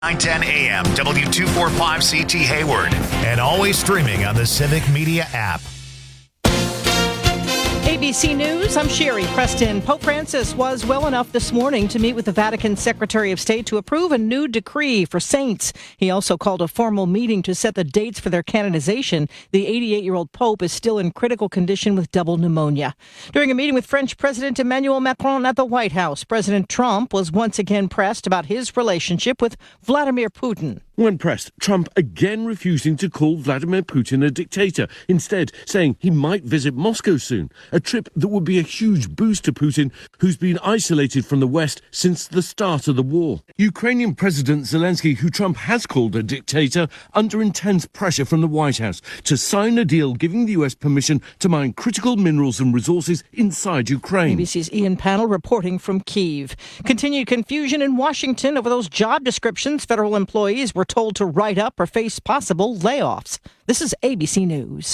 9:10 a.m. W245CT Hayward. And always streaming on the Civic Media app. ABC News, I'm Sherry Preston. Pope Francis was well enough this morning to meet with the Vatican Secretary of State to approve a new decree for saints. He also called a formal meeting to set the dates for their canonization. The 88-year-old Pope is still in critical condition with double pneumonia. During a meeting with French President Emmanuel Macron at the White House, President Trump was once again pressed about his relationship with Vladimir Putin. When pressed, Trump again refusing to call Vladimir Putin a dictator, instead saying he might visit Moscow soon, a trip that would be a huge boost to Putin, who's been isolated from the West since the start of the war. Ukrainian President Zelensky, who Trump has called a dictator, under intense pressure from the White House to sign a deal giving the U.S. permission to mine critical minerals and resources inside Ukraine. ABC's Ian Pannell reporting from Kyiv. Continued confusion in Washington over those job descriptions federal employees were told to write up or face possible layoffs. This is ABC News.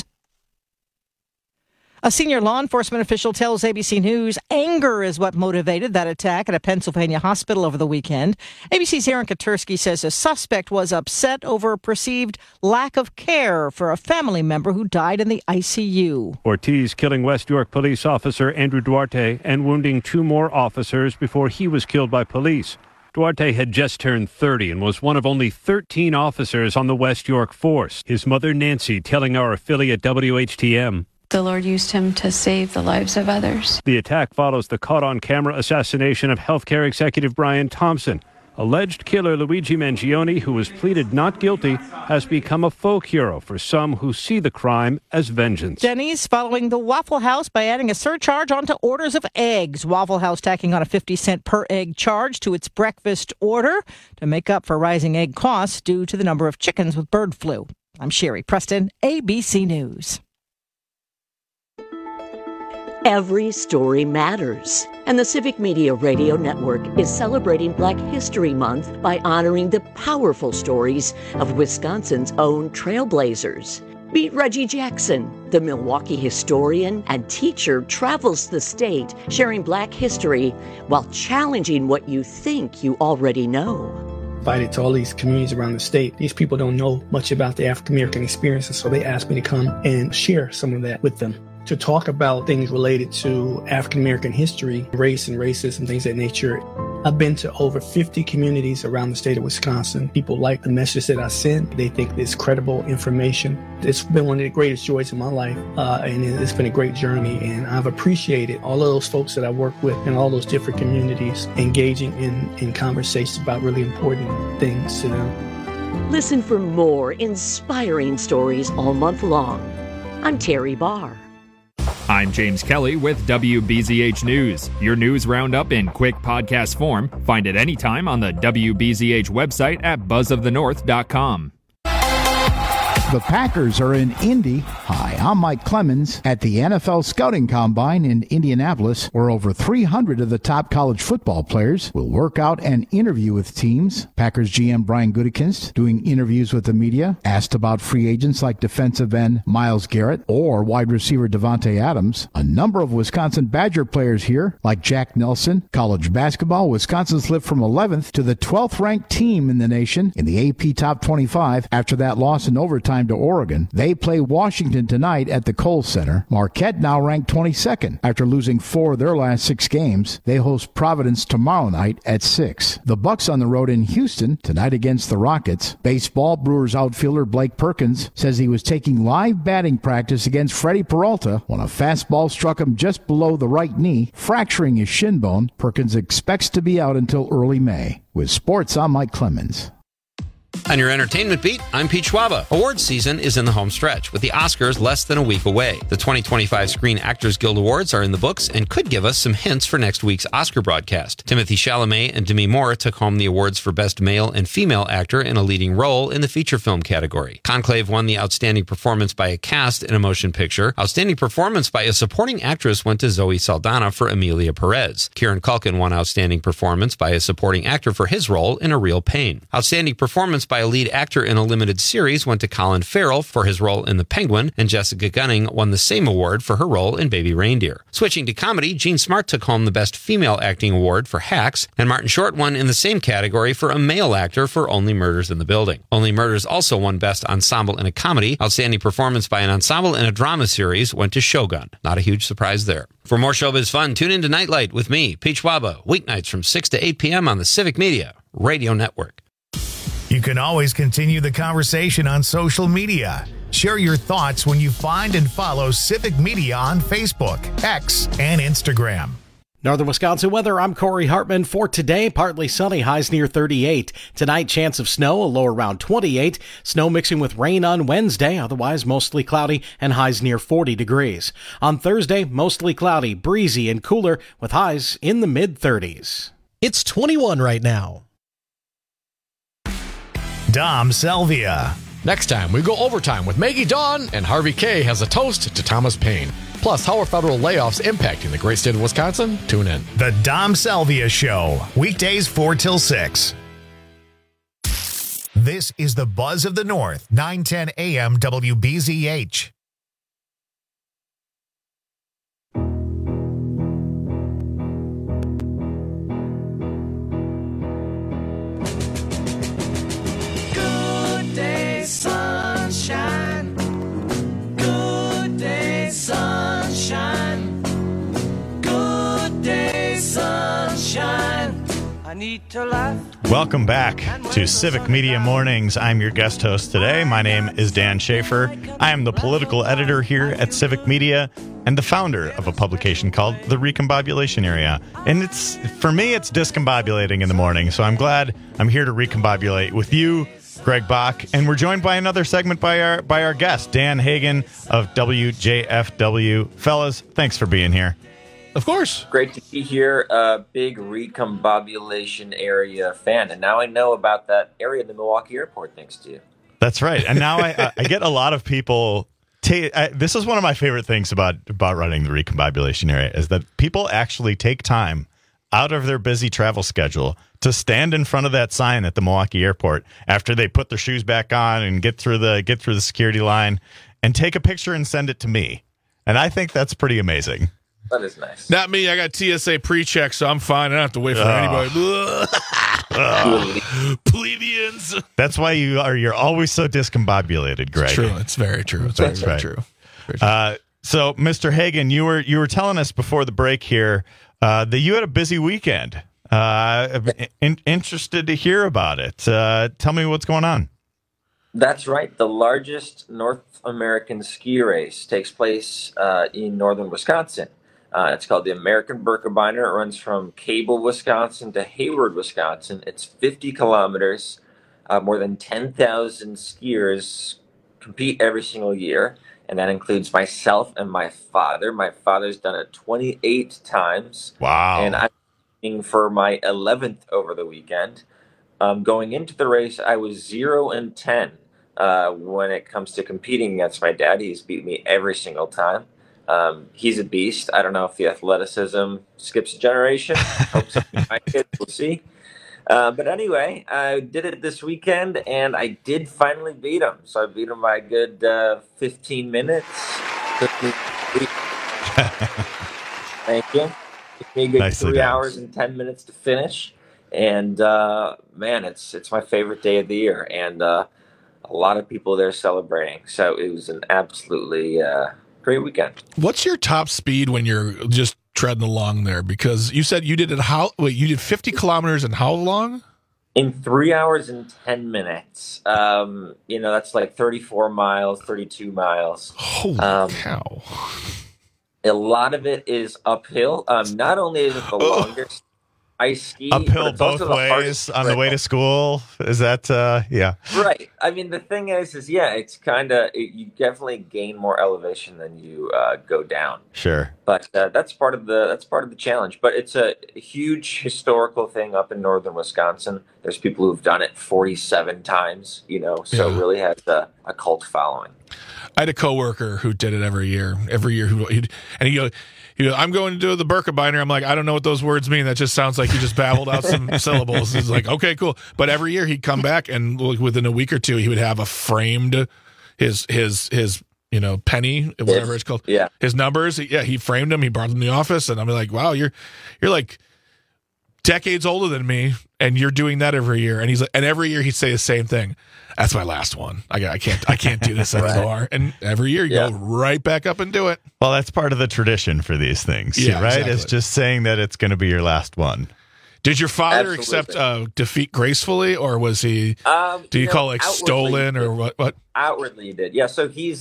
A senior law enforcement official tells ABC News anger is what motivated that attack at a Pennsylvania hospital over the weekend. ABC's Aaron Katursky says a suspect was upset over a perceived lack of care for a family member who died in the ICU. Ortiz killing West York police officer Andrew Duarte and wounding 2 more officers before he was killed by police. Duarte had just turned 30 and was one of only 13 officers on the West York force. His mother, Nancy, telling our affiliate WHTM. The Lord used him to save the lives of others. The attack follows the caught-on-camera assassination of healthcare executive Brian Thompson. Alleged killer Luigi Mangione, who was pleaded not guilty, has become a folk hero for some who see the crime as vengeance. Denny's following the Waffle House by adding a surcharge onto orders of eggs. Waffle House tacking on a 50-cent per egg charge to its breakfast order to make up for rising egg costs due to the number of chickens with bird flu. I'm Sherry Preston, ABC News. Every story matters, and the Civic Media Radio Network is celebrating Black History Month by honoring the powerful stories of Wisconsin's own trailblazers. Meet Reggie Jackson, the Milwaukee historian and teacher, travels the state sharing Black history while challenging what you think you already know. Invited to all these communities around the state. These people don't know much about the African American experience, and so they asked me to come and share some of that with them. To talk about things related to African American history, race and racism, things of that nature. I've been to over 50 communities around the state of Wisconsin. People like the message that I send. They think it's credible information. It's been one of the greatest joys in my life, and it's been a great journey. And I've appreciated all of those folks that I work with in all those different communities engaging in conversations about really important things to them. Listen for more inspiring stories all month long. I'm Terry Barr. I'm James Kelly with WBZH News. Your news roundup in quick podcast form. Find it anytime on the WBZH website at buzzofthenorth.com. The Packers are in Indy. Hi, I'm Mike Clemens at the NFL Scouting Combine in Indianapolis, where over 300 of the top college football players will work out and interview with teams. Packers GM Brian Gutekunst doing interviews with the media, asked about free agents like defensive end Myles Garrett or wide receiver Devontae Adams. A number of Wisconsin Badger players here, like Jack Nelson. College basketball, Wisconsin slipped from 11th to the 12th ranked team in the nation in the AP Top 25 after that loss in overtime to Oregon. They play Washington tonight at the Kohl Center. Marquette now ranked 22nd after losing 4 of their last 6 games. They host Providence tomorrow night at 6. The Bucks on the road in Houston tonight against the Rockets. Baseball, Brewers outfielder Blake Perkins says he was taking live batting practice against Freddie Peralta when a fastball struck him just below the right knee, fracturing his shin bone. Perkins expects to be out until early May. With sports, I'm Mike Clemens. On your entertainment beat, I'm Pete Schwaba. Awards season is in the home stretch, with the Oscars less than a week away. The 2025 Screen Actors Guild Awards are in the books and could give us some hints for next week's Oscar broadcast. Timothée Chalamet and Demi Moore took home the awards for Best Male and Female Actor in a Leading Role in the feature film category. Conclave won the Outstanding Performance by a Cast in a Motion Picture. Outstanding Performance by a Supporting Actress went to Zoe Saldana for Emilia Perez. Kieran Culkin won Outstanding Performance by a Supporting Actor for his role in A Real Pain. Outstanding Performance by by a lead actor in a limited series went to Colin Farrell for his role in The Penguin, and Jessica Gunning won the same award for her role in Baby Reindeer. Switching to comedy, Jean Smart took home the Best Female Acting Award for Hacks, and Martin Short won in the same category for a male actor for Only Murders in the Building. Only Murders also won Best Ensemble in a Comedy. Outstanding performance by an ensemble in a drama series went to Shogun. Not a huge surprise there. For more showbiz fun, tune in to Nightlight with me, Pete Schwaba, weeknights from 6 to 8 p.m. on the Civic Media Radio Network. You can always continue the conversation on social media. Share your thoughts when you find and follow Civic Media on Facebook, X, and Instagram. Northern Wisconsin weather, I'm Corey Hartman. For today, partly sunny, highs near 38. Tonight, chance of snow, a low around 28. Snow mixing with rain on Wednesday, otherwise mostly cloudy and highs near 40 degrees. On Thursday, mostly cloudy, breezy, and cooler with highs in the mid-30s. It's 21 right now. Dom Salvia. Next time, we go overtime with Maggie Dawn, and Harvey K has a toast to Thomas Paine. Plus, how are federal layoffs impacting the great state of Wisconsin? Tune in. The Dom Salvia Show, weekdays 4 till 6. This is the Buzz of the North, 910 AM WBZH. Good day, sunshine. Good day, sunshine. Good day, sunshine. I need to laugh. Welcome back to Civic Media Mornings. I'm your guest host today. My name is Dan Schaefer. I am the political editor here at Civic Media and the founder of a publication called The Recombobulation Area. And for me, it's discombobulating in the morning. So I'm glad I'm here to recombobulate with you, Greg Bach. And we're joined by another segment by our guest, Dan Hagan of WJFW. Fellas, thanks for being here. Of course. Great to be here. Big recombobulation area fan. And now I know about that area in the Milwaukee airport, thanks to you. That's right. And now I get a lot of people. This is one of my favorite things about running the recombobulation area is that people actually take time out of their busy travel schedule to stand in front of that sign at the Milwaukee airport after they put their shoes back on and get through the security line and take a picture and send it to me. And I think that's pretty amazing. That is nice. Not me. I got TSA pre-check, so I'm fine. I don't have to wait for anybody. Plebeians. That's why you're always so discombobulated, Greg. It's true. It's very true. It's very right. true. So, Mr. Hagan, you were telling us before the break here that you had a busy weekend. Interested to hear about it. Tell me what's going on. That's right. The largest North American ski race takes place in northern Wisconsin. It's called the American Birkebeiner. It runs from Cable, Wisconsin to Hayward, Wisconsin. It's 50 kilometers. More than 10,000 skiers compete every single year, and that includes myself and my father. My father's done it 28 times. Wow. And I'm aiming for my 11th over the weekend. Going into the race, I was 0-10 when it comes to competing against my dad. He's beat me every single time. He's a beast. I don't know if the athleticism skips a generation. Hope so. My kids, we'll see. But anyway, I did it this weekend, and I did finally beat him. So I beat him by a good 15 minutes. Thank you. It took me a good 3 hours and 10 minutes to finish. And, man, it's my favorite day of the year. And a lot of people there celebrating. So it was an absolutely great weekend. What's your top speed when you're just treading along there? Because you said you did it you did 50 kilometers in how long? In 3 hours and 10 minutes. That's like 34 miles, 32 miles. Holy cow. A lot of it is uphill. Not only is it the longest I ski uphill both ways on the way to school. Is that yeah? Right. I mean, the thing is it's kind of you definitely gain more elevation than you go down. Sure. But that's part of the challenge. But it's a huge historical thing up in northern Wisconsin. There's people who've done it 47 times, so it really has a cult following. I had a coworker who did it every year. He'd go, I'm going to do the Birkebeiner. I'm like, I don't know what those words mean. That just sounds like you just babbled out some syllables. He's like, okay, cool. But every year he'd come back, and within a week or two, he would have a framed his penny, whatever it's called. Yeah. His numbers. He framed them. He brought them in the office, and I'm like, wow, you're like decades older than me, and you're doing that every year. And he's like, and every year he'd say the same thing. That's my last one. I can't do this anymore. And every year you go right back up and do it. Well, that's part of the tradition for these things, right? Exactly. It's just saying that it's going to be your last one. Did your father accept defeat gracefully, or was he? Do you call it stolen, or what? Outwardly, he did. Yeah. So he's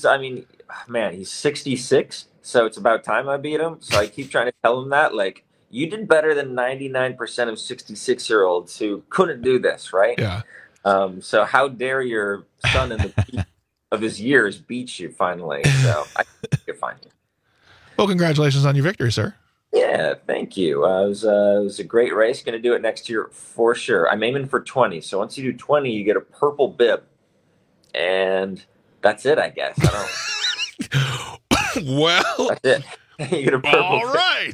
66. So it's about time I beat him. So I keep trying to tell him that, like, you did better than 99% of 66-year-olds who couldn't do this, right? Yeah. So how dare your son in the peak of his years beat you finally? So I think you're fine. Well, congratulations on your victory, sir. Yeah, thank you. It was a great race. Going to do it next year for sure. I'm aiming for 20. So once you do 20, you get a purple bib, and that's it, I guess. I don't. Well, that's it. You get a purple. All right.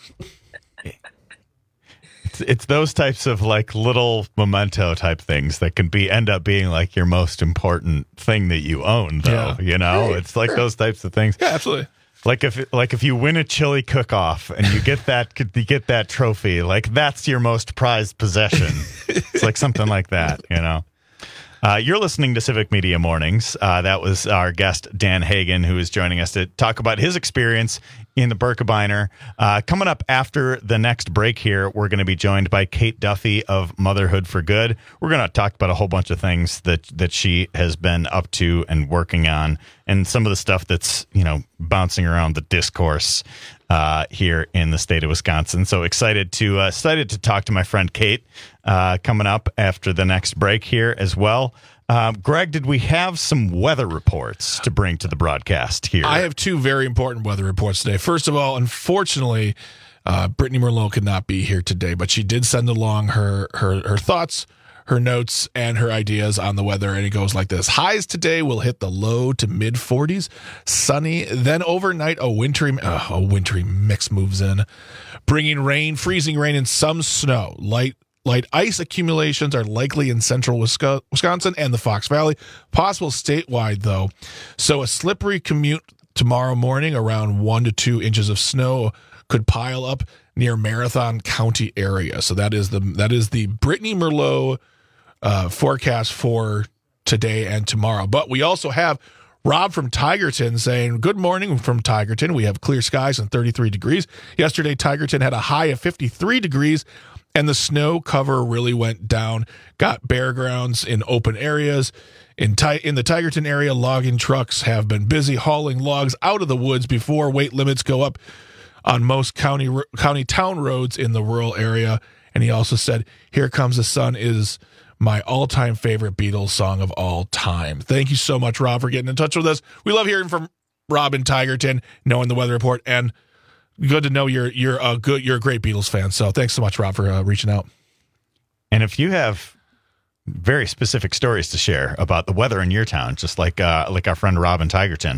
It's those types of like little memento type things that can end up being like your most important thing that you own, though. Yeah. It's like those types of things. Yeah, absolutely. Like if you win a chili cook-off and you get that trophy, like that's your most prized possession. It's like something like that, You're listening to Civic Media Mornings. That was our guest, Dan Hagan, who is joining us to talk about his experience in the Birkebeiner. Coming up after the next break here, we're going to be joined by Kate Duffy of Motherhood for Good. We're going to talk about a whole bunch of things that she has been up to and working on, and some of the stuff that's, bouncing around the discourse here in the state of Wisconsin. So excited to talk to my friend Kate coming up after the next break here as well. Greg, did we have some weather reports to bring to the broadcast here? I have two very important weather reports today. First of all, unfortunately, Brittany Merlot could not be here today, but she did send along her thoughts, her notes, and her ideas on the weather, and it goes like this. Highs today will hit the low to mid 40s, sunny, then overnight a wintry mix moves in, bringing rain, freezing rain, and some snow. Light ice accumulations are likely in central Wisconsin and the Fox Valley, possible statewide, though. So a slippery commute tomorrow morning, around 1 to 2 inches of snow could pile up near Marathon County area. So that is the Brittany Merlot forecast for today and tomorrow. But we also have Rob from Tigerton saying, good morning from Tigerton. We have clear skies and 33 degrees. Yesterday, Tigerton had a high of 53 degrees. And the snow cover really went down, got bare grounds in open areas. In the Tigerton area, logging trucks have been busy hauling logs out of the woods before weight limits go up on most county town roads in the rural area. And he also said, Here Comes the Sun is my all-time favorite Beatles song of all time. Thank you so much, Rob, for getting in touch with us. We love hearing from Rob in Tigerton, knowing the weather report, and good to know you're a great Beatles fan. So thanks so much, Rob, for reaching out. And if you have very specific stories to share about the weather in your town, just like our friend Rob in Tigerton,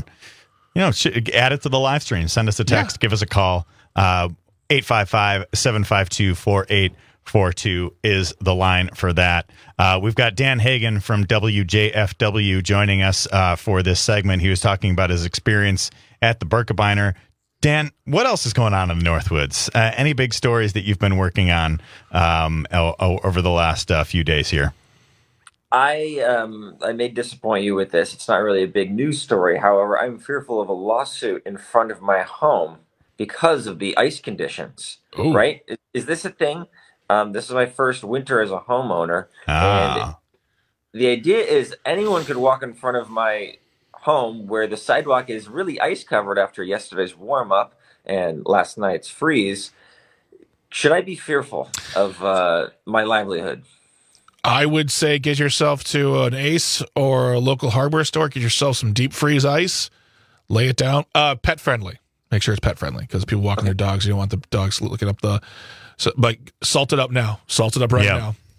add it to the live stream. Send us a text. Give us a call. 855-752-4842 is the line for that. We've got Dan Hagan from WJFW joining us for this segment. He was talking about his experience at the Birkebeiner. Dan, what else is going on in the Northwoods? Any big stories that you've been working on over the last few days here? I may disappoint you with this. It's not really a big news story. However, I'm fearful of a lawsuit in front of my home because of the ice conditions. Ooh. Right? Is this a thing? This is my first winter as a homeowner. And the idea is anyone could walk in front of my home where the sidewalk is really ice covered after yesterday's warm up and last night's freeze. Should I be fearful of my livelihood? I would say get yourself to an Ace or a local hardware store. Get yourself some deep freeze ice. Lay it down. Pet friendly. Make sure it's pet friendly because people walking their dogs. You don't want the dogs looking up but salt it up now. Salt it up right now.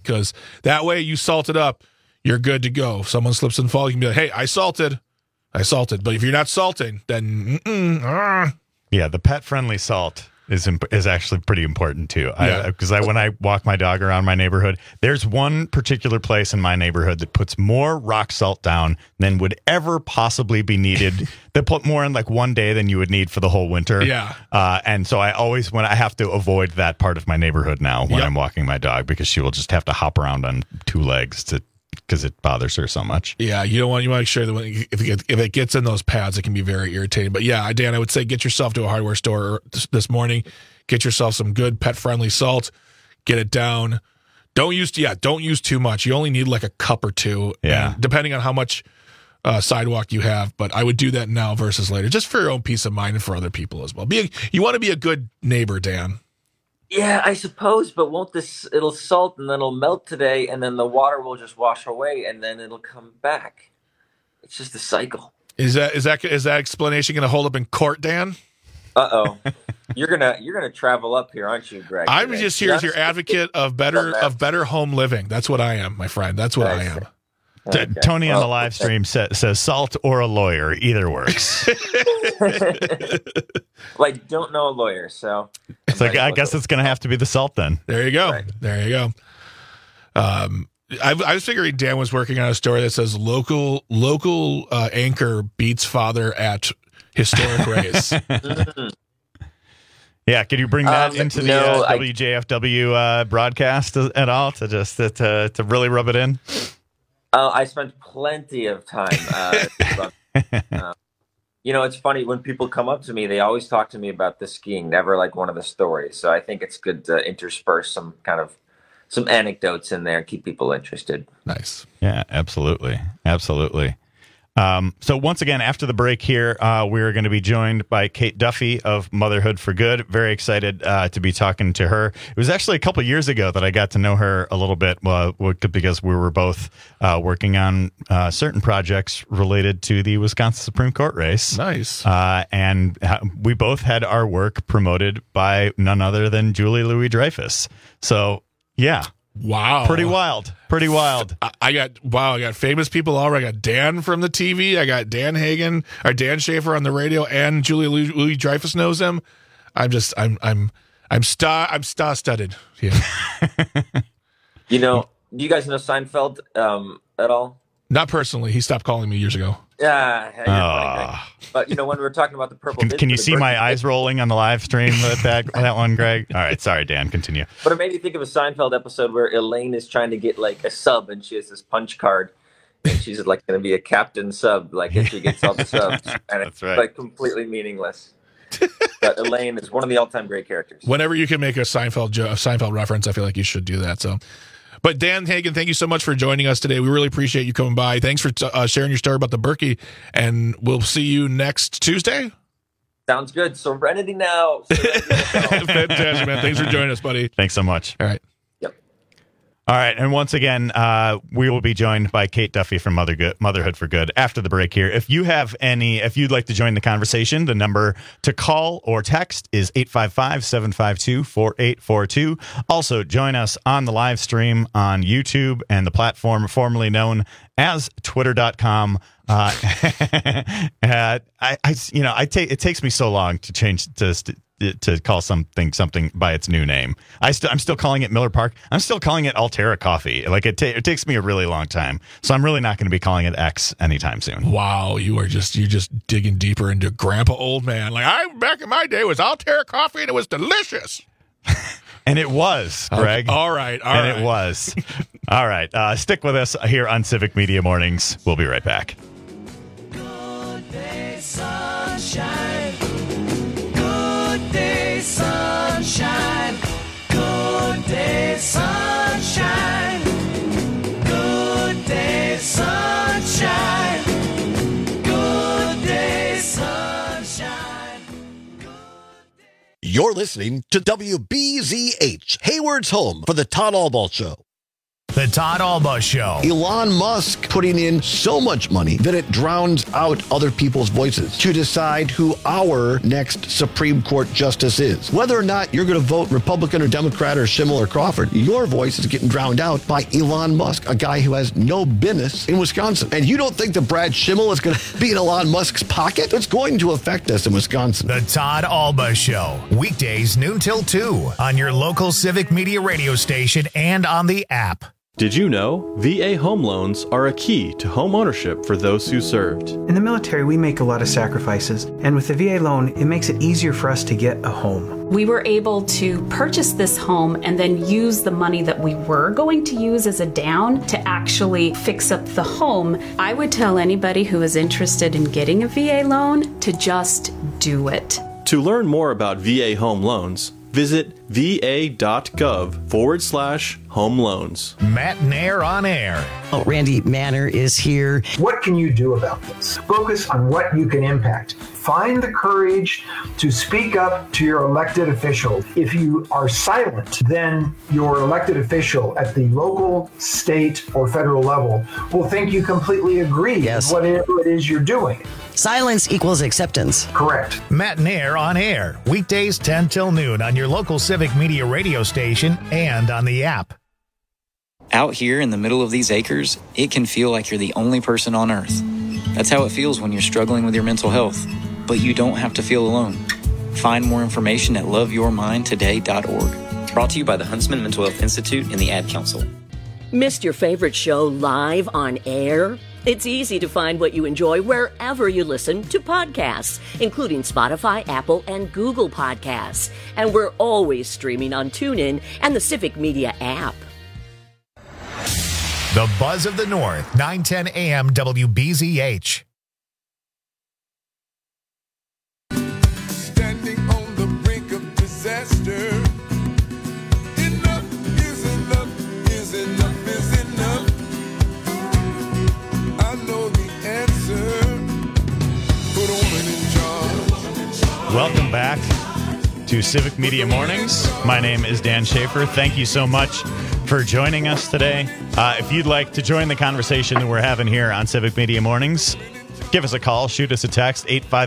because that way you salt it up, you're good to go. If someone slips and falls, you can be like, hey, I salted. But if you're not salting, then Yeah, the pet-friendly salt is actually pretty important too. Because when I walk my dog around my neighborhood, there's one particular place in my neighborhood that puts more rock salt down than would ever possibly be needed. They put more in like one day than you would need for the whole winter. Yeah. And so I have to avoid that part of my neighborhood now when I'm walking my dog, because she will just have to hop around on two legs because it bothers her so much. Yeah, you want to make sure that if it gets in those pads, it can be very irritating. But yeah, Dan, I would say get yourself to a hardware store this morning. Get yourself some good pet-friendly salt. Get it down. Don't use too much. You only need like a cup or two. Yeah. Depending on how much sidewalk you have. But I would do that now versus later, just for your own peace of mind and for other people as well. You want to be a good neighbor, Dan. Yeah, I suppose, but it'll salt and then it'll melt today, and then the water will just wash away, and then it'll come back. It's just a cycle. Is that explanation going to hold up in court, Dan? Uh-oh. You're gonna travel up here, aren't you, Greg? I'm just here as your advocate of better home living. That's what I am, my friend. That's what I am. Okay. Tony on the live stream says salt or a lawyer, either works. Well, I don't know a lawyer, so it's like, I guess it's going to have to be the salt then. There you go. Right. There you go. I was figuring Dan was working on a story that says local anchor beats father at historic race. Yeah, could you bring that into the WJFW broadcast at all to just to really rub it in? I spent plenty of time. It's funny when people come up to me, they always talk to me about the skiing, never like one of the stories. So I think it's good to intersperse some anecdotes in there and keep people interested. Nice. Yeah, absolutely. So once again, after the break here, we're going to be joined by Kate Duffy of Motherhood for Good. Very excited to be talking to her. It was actually a couple of years ago that I got to know her a little bit because we were both working on certain projects related to the Wisconsin Supreme Court race. Nice. And we both had our work promoted by none other than Julie Louis-Dreyfus. So, yeah. Wow. Pretty wild. I got famous people already. I got Dan from the TV. I got Dan Hagen or Dan Schaefer on the radio, and Julia Louis-Dreyfus knows him. I'm star-studded. Yeah. Do you guys know Seinfeld at all? Not personally. He stopped calling me years ago. Yeah. But when we were talking about the purple, can you see my eyes rolling on the live stream with that one, Greg? All right, sorry, Dan. Continue. But it made me think of a Seinfeld episode where Elaine is trying to get like a sub, and she has this punch card, and she's like going to be a captain sub, like if she gets all the subs, and That's right. like completely meaningless. But Elaine is one of the all-time great characters. Whenever you can make a Seinfeld reference, I feel like you should do that. So. But Dan Hagen, thank you so much for joining us today. We really appreciate you coming by. Thanks for sharing your story about the Berkey, and we'll see you next Tuesday. Sounds good. Serenity now. Fantastic, man. Thanks for joining us, buddy. Thanks so much. All right. All right, and once again, we will be joined by Kate Duffy from Motherhood for Good after the break here. If you'd like to join the conversation, the number to call or text is 855-752-4842. Also, join us on the live stream on YouTube and the platform formerly known as Twitter.com. It takes me so long to change to call something by its new name. I'm still calling it Miller Park. I'm still calling it Altera Coffee. Like it takes me a really long time. So I'm really not going to be calling it X anytime soon. Wow, you're just digging deeper into Grandpa Old Man. Like back in my day, it was Altera Coffee and it was delicious. And it was, Greg. Okay. All right. It was. All right. Stick with us here on Civic Media Mornings. We'll be right back. Good day, sunshine. Good day, sunshine. Good day, sunshine. Good day, sunshine. Good day, sunshine. You're listening to WBZH, Hayward's home for the Todd Albaugh Show. The Todd Alba Show. Elon Musk putting in so much money that it drowns out other people's voices to decide who our next Supreme Court justice is. Whether or not you're going to vote Republican or Democrat or Schimmel or Crawford, your voice is getting drowned out by Elon Musk, a guy who has no business in Wisconsin. And you don't think that Brad Schimmel is going to be in Elon Musk's pocket? It's going to affect us in Wisconsin. The Todd Alba Show. Weekdays noon till 2 on your local Civic Media radio station and on the app. Did you know VA home loans are a key to home ownership for those who served? In the military, we make a lot of sacrifices, and with the VA loan, it makes it easier for us to get a home. We were able to purchase this home and then use the money that we were going to use as a down to actually fix up the home. I would tell anybody who is interested in getting a VA loan to just do it. To learn more about VA home loans, visit va.gov/home loans. Matt Nair on air. Oh, Randy Manner is here. What can you do about this? Focus on what you can impact. Find the courage to speak up to your elected official. If you are silent, then your elected official at the local, state, or federal level will think you completely agree with whatever it is you're doing. Silence equals acceptance. Correct. Matt Nair on air. Weekdays 10 till noon on your local Civic Media radio station and on the app. Out here in the middle of these acres, it can feel like you're the only person on earth. That's how it feels when you're struggling with your mental health. But you don't have to feel alone. Find more information at loveyourmindtoday.org. Brought to you by the Huntsman Mental Health Institute and the Ad Council. Missed your favorite show live on air? It's easy to find what you enjoy wherever you listen to podcasts, including Spotify, Apple, and Google Podcasts. And we're always streaming on TuneIn and the Civic Media app. The Buzz of the North, 910 AM WBZH. Standing on the brink of disaster. Enough is enough, is enough, is enough. I know the answer. Put a woman in charge. Welcome back to Civic Media Mornings. My name is Dan Schaefer. Thank you so much for joining us today. If you'd like to join the conversation that we're having here on Civic Media Mornings, give us a call, shoot us a text,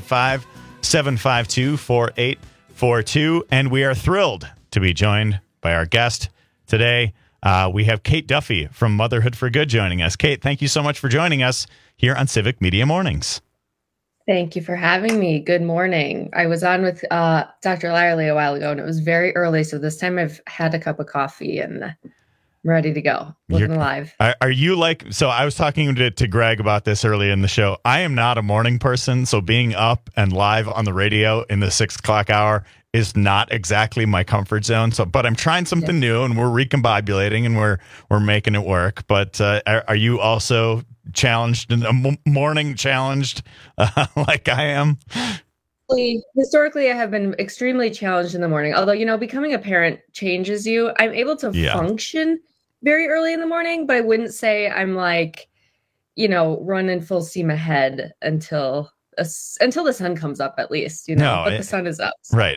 855-752-4842. And we are thrilled to be joined by our guest today. We have Kate Duffy from Motherhood for Good joining us. Kate, thank you so much for joining us here on Civic Media Mornings. Thank you for having me. Good morning. I was on with Dr. Lyerly a while ago, and it was very early, so this time I've had a cup of coffee and I'm ready to go. Looking alive. Are you like, so I was talking to Greg about this early in the show. I am not a morning person, so being up and live on the radio in the 6 o'clock hour is not exactly my comfort zone. So, but I'm trying something new, and we're recombobulating, and we're making it work. But are you also challenged, morning challenged, like I am? Historically, I have been extremely challenged in the morning. Although, becoming a parent changes you. I'm able to function very early in the morning, but I wouldn't say I'm like, running full steam ahead until the sun comes up, at least, but the sun is up. So. Right.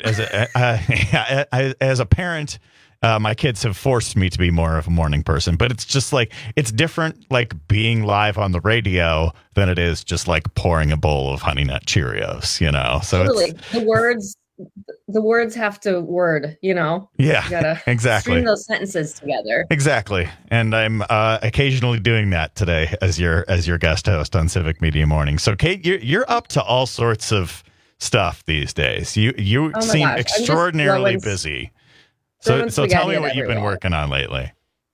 As a parent, my kids have forced me to be more of a morning person, but it's just like, it's different, like being live on the radio than it is just like pouring a bowl of Honey Nut Cheerios, so totally. The words have to word, Yeah, you gotta exactly. string those sentences together. Exactly. And I'm occasionally doing that today as your guest host on Civic Media Morning. So Kate, you're up to all sorts of stuff these days. You seem extraordinarily busy. So tell me what you've been working on lately.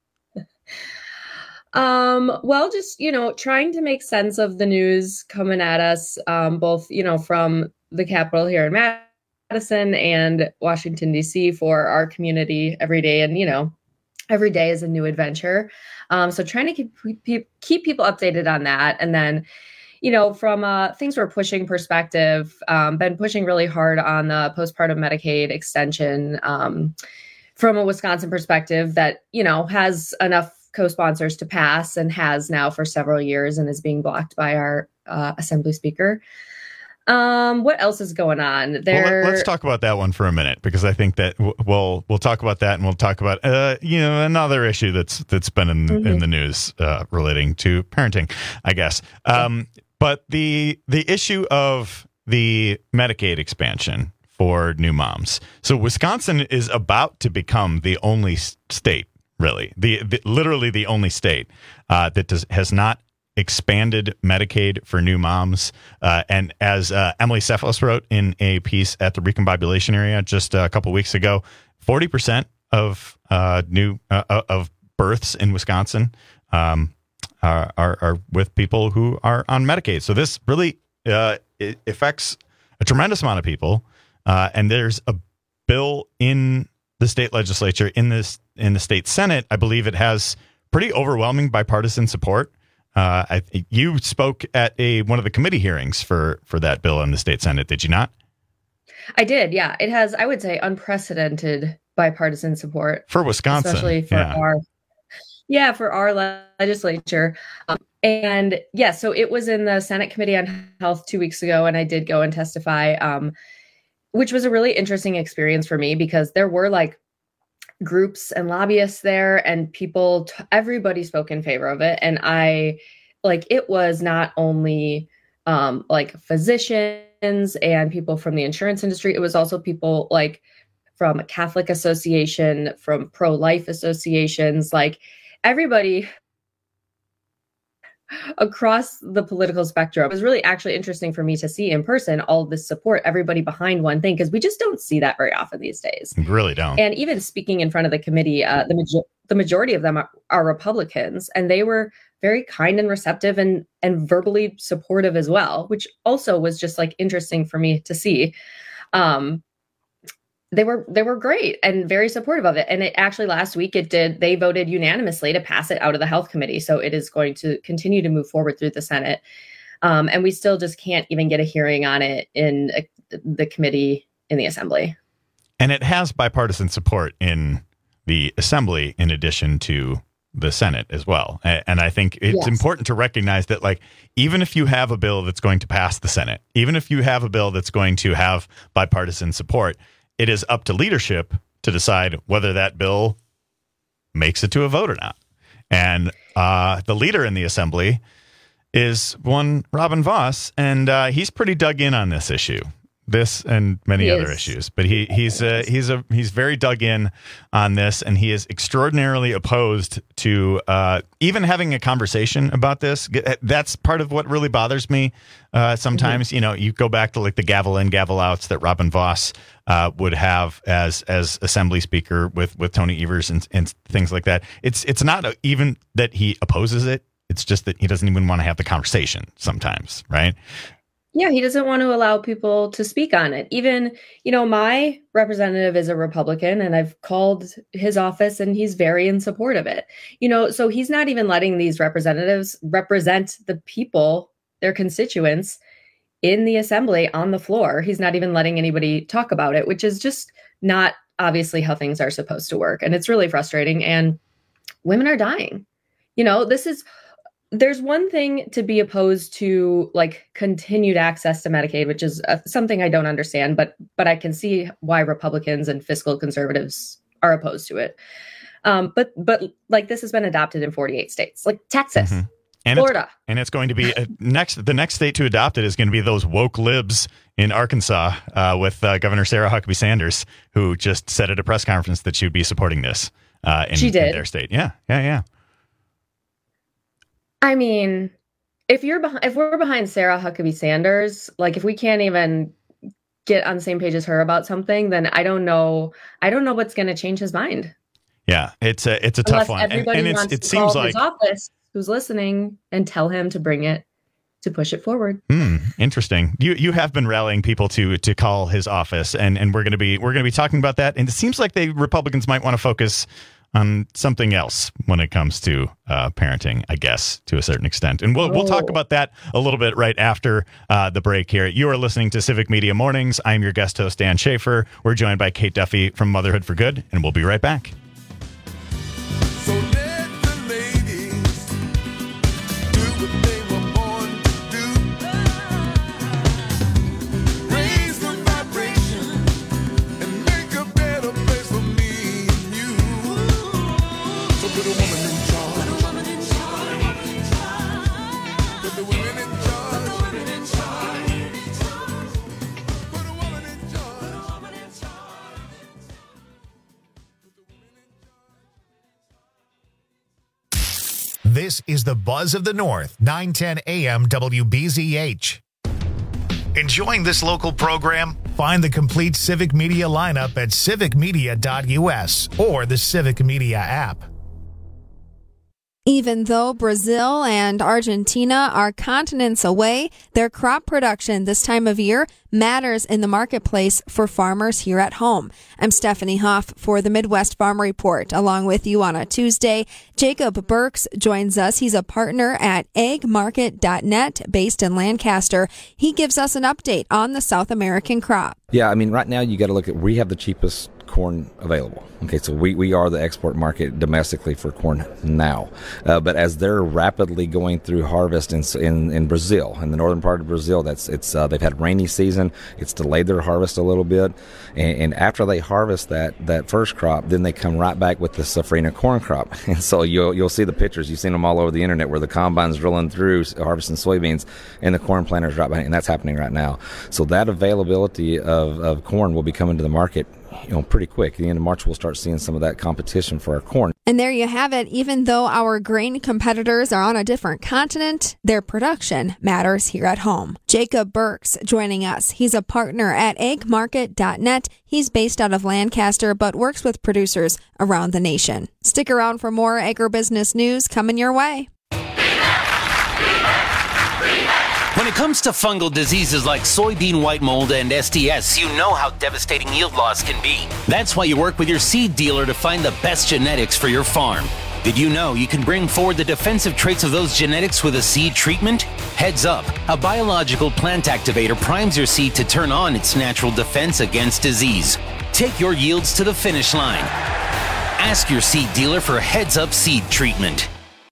Well, just, trying to make sense of the news coming at us, both, from the Capitol here in Madison and Washington, D.C. for our community every day. And, every day is a new adventure. So trying to keep people updated on that. And then, from things we're pushing perspective, been pushing really hard on the postpartum Medicaid extension, from a Wisconsin perspective that, has enough co-sponsors to pass and has now for several years and is being blocked by our Assembly Speaker. What else is going on there? Well, let's talk about that one for a minute, because I think that we'll talk about that, and we'll talk about another issue that's been in the news relating to parenting, I guess. But the issue of the Medicaid expansion for new moms. So Wisconsin is about to become the only state, really, literally the only state that has not expanded Medicaid for new moms. And as Emily Cephalos wrote in a piece at the Recombobulation Area just a couple weeks ago, 40% of of births in Wisconsin are with people who are on Medicaid. So this really it affects a tremendous amount of people. And there's a bill in the state legislature, in the state Senate. I believe it has pretty overwhelming bipartisan support. You spoke at one of the committee hearings for that bill in the state Senate, did you not? I did, yeah. It has, I would say, unprecedented bipartisan support for Wisconsin, especially for our legislature. And yeah, so it was in the Senate Committee on Health 2 weeks ago, and I did go and testify, which was a really interesting experience for me, because there were groups and lobbyists there, and everybody spoke in favor of it. And it was not only physicians and people from the insurance industry, it was also people from a Catholic association, from pro-life associations, everybody across the political spectrum. It was really actually interesting for me to see in person all of this support, everybody behind one thing, because we just don't see that very often these days. We really don't. And even speaking in front of the committee, the majority of them are Republicans, and they were very kind and receptive and verbally supportive as well, which also was just interesting for me to see. They were great and very supportive of it. And it actually last week they voted unanimously to pass it out of the health committee. So it is going to continue to move forward through the Senate. And we still just can't even get a hearing on it in the committee in the Assembly. And it has bipartisan support in the Assembly in addition to the Senate as well. And I think it's important to recognize that even if you have a bill that's going to pass the Senate, even if you have a bill that's going to have bipartisan support, it is up to leadership to decide whether that bill makes it to a vote or not. And the leader in the Assembly is one Robin Vos, and he's pretty dug in on this issue, this and many other issues. But he's very dug in on this, and he is extraordinarily opposed to even having a conversation about this. That's part of what really bothers me. Sometimes, you go back to the gavel in, gavel outs that Robin Vos would have as Assembly Speaker with Tony Evers and things like that. It's not even that he opposes it. It's just that he doesn't even want to have the conversation sometimes, right? Yeah, he doesn't want to allow people to speak on it. Even, my representative is a Republican, and I've called his office, and he's very in support of it. So he's not even letting these representatives represent the people, their constituents, in the Assembly on the floor. He's not even letting anybody talk about it, which is just not obviously how things are supposed to work. And it's really frustrating. And women are dying. There's one thing to be opposed to continued access to Medicaid, which is something I don't understand, but I can see why Republicans and fiscal conservatives are opposed to it. But this has been adopted in 48 states, like Texas, Florida. It's going to be the next state to adopt it is going to be those woke libs in Arkansas with Governor Sarah Huckabee Sanders, who just said at a press conference that she would be supporting this in their state. Yeah. I mean, if we're behind Sarah Huckabee Sanders, if we can't even get on the same page as her about something, then I don't know what's going to change his mind. Yeah, it's a tough one. Everybody wants to call his office who's listening and tell him to bring it, to push it forward. Interesting. You have been rallying people to call his office, and we're going to be talking about that. And it seems like Republicans might want to focus on something else when it comes to parenting, I guess, to a certain extent. And we'll talk about that a little bit right after the break here. You are listening to Civic Media Mornings. I'm your guest host, Dan Schaefer. We're joined by Kate Duffy from Motherhood for Good, and we'll be right back. So let the ladies do what they were born to do. This is the Buzz of the North, 910 AM WBZH. Enjoying this local program? Find the complete Civic Media lineup at civicmedia.us or the Civic Media app. Even though Brazil and Argentina are continents away, their crop production this time of year matters in the marketplace for farmers here at home. I'm Stephanie Hoff for the Midwest Farm Report. Along with you on a Tuesday, Jacob Burks joins us. He's a partner at agmarket.net based in Lancaster. He gives us an update on the South American crop. Yeah, I mean, right now you got to look at, we have the cheapest corn available. Okay, so we are the export market domestically for corn now. But as they're rapidly going through harvest in Brazil, in the northern part of Brazil, they've had a rainy season. It's delayed their harvest a little bit. And after they harvest that first crop, then they come right back with the safrinha corn crop. And so you'll see the pictures. You've seen them all over the internet where the combine's rolling through harvesting soybeans and the corn planters right behind, and that's happening right now. So that availability of corn will be coming to the market pretty quick. At the end of March, we'll start seeing some of that competition for our corn. And there you have it. Even though our grain competitors are on a different continent, their production matters here at home. Jacob Burks joining us. He's a partner at agmarket.net. He's based out of Lancaster, but works with producers around the nation. Stick around for more agribusiness news coming your way. When it comes to fungal diseases like soybean white mold and STS, you know how devastating yield loss can be. That's why you work with your seed dealer to find the best genetics for your farm. Did you know you can bring forward the defensive traits of those genetics with a seed treatment? Heads up, a biological plant activator primes your seed to turn on its natural defense against disease. Take your yields to the finish line. Ask your seed dealer for Heads Up seed treatment.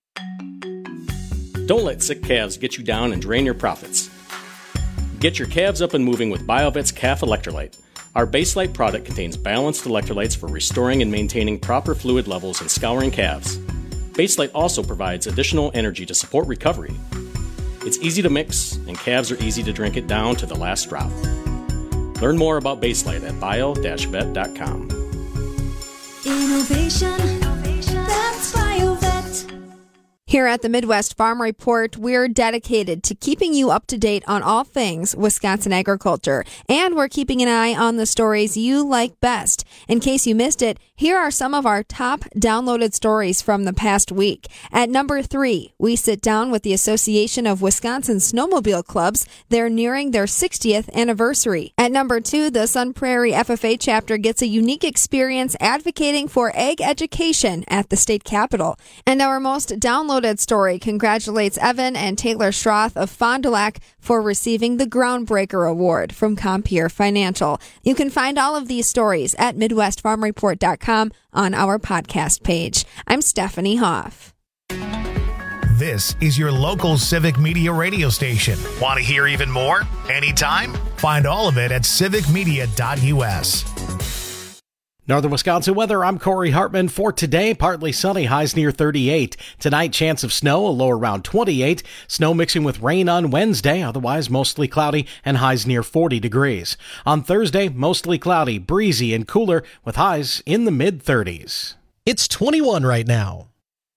Don't let sick calves get you down and drain your profits. Get your calves up and moving with BioVet's Calf Electrolyte. Our Baselite product contains balanced electrolytes for restoring and maintaining proper fluid levels in scouring calves. Baselite also provides additional energy to support recovery. It's easy to mix, and calves are easy to drink it down to the last drop. Learn more about Baselite at bio-vet.com. Innovation, that's BioVet. Here at the Midwest Farm Report, we're dedicated to keeping you up to date on all things Wisconsin agriculture, and we're keeping an eye on the stories you like best. In case you missed it, here are some of our top downloaded stories from the past week. At number 3, we sit down with the Association of Wisconsin Snowmobile Clubs. They're nearing their 60th anniversary. At number 2, the Sun Prairie FFA chapter gets a unique experience advocating for ag education at the state capitol. And our most downloaded story congratulates Evan and Taylor Schroth of Fond du Lac for receiving the Groundbreaker Award from Compeer Financial. You can find all of these stories at MidwestFarmReport.com on our podcast page. I'm Stephanie Hoff. This is your local Civic Media radio station. Want to hear even more? Anytime? Find all of it at civicmedia.us. Northern Wisconsin weather, I'm Corey Hartman. For today, partly sunny, highs near 38. Tonight, chance of snow, a low around 28. Snow mixing with rain on Wednesday, otherwise mostly cloudy and highs near 40 degrees. On Thursday, mostly cloudy, breezy and cooler with highs in the mid-30s. It's 21 right now.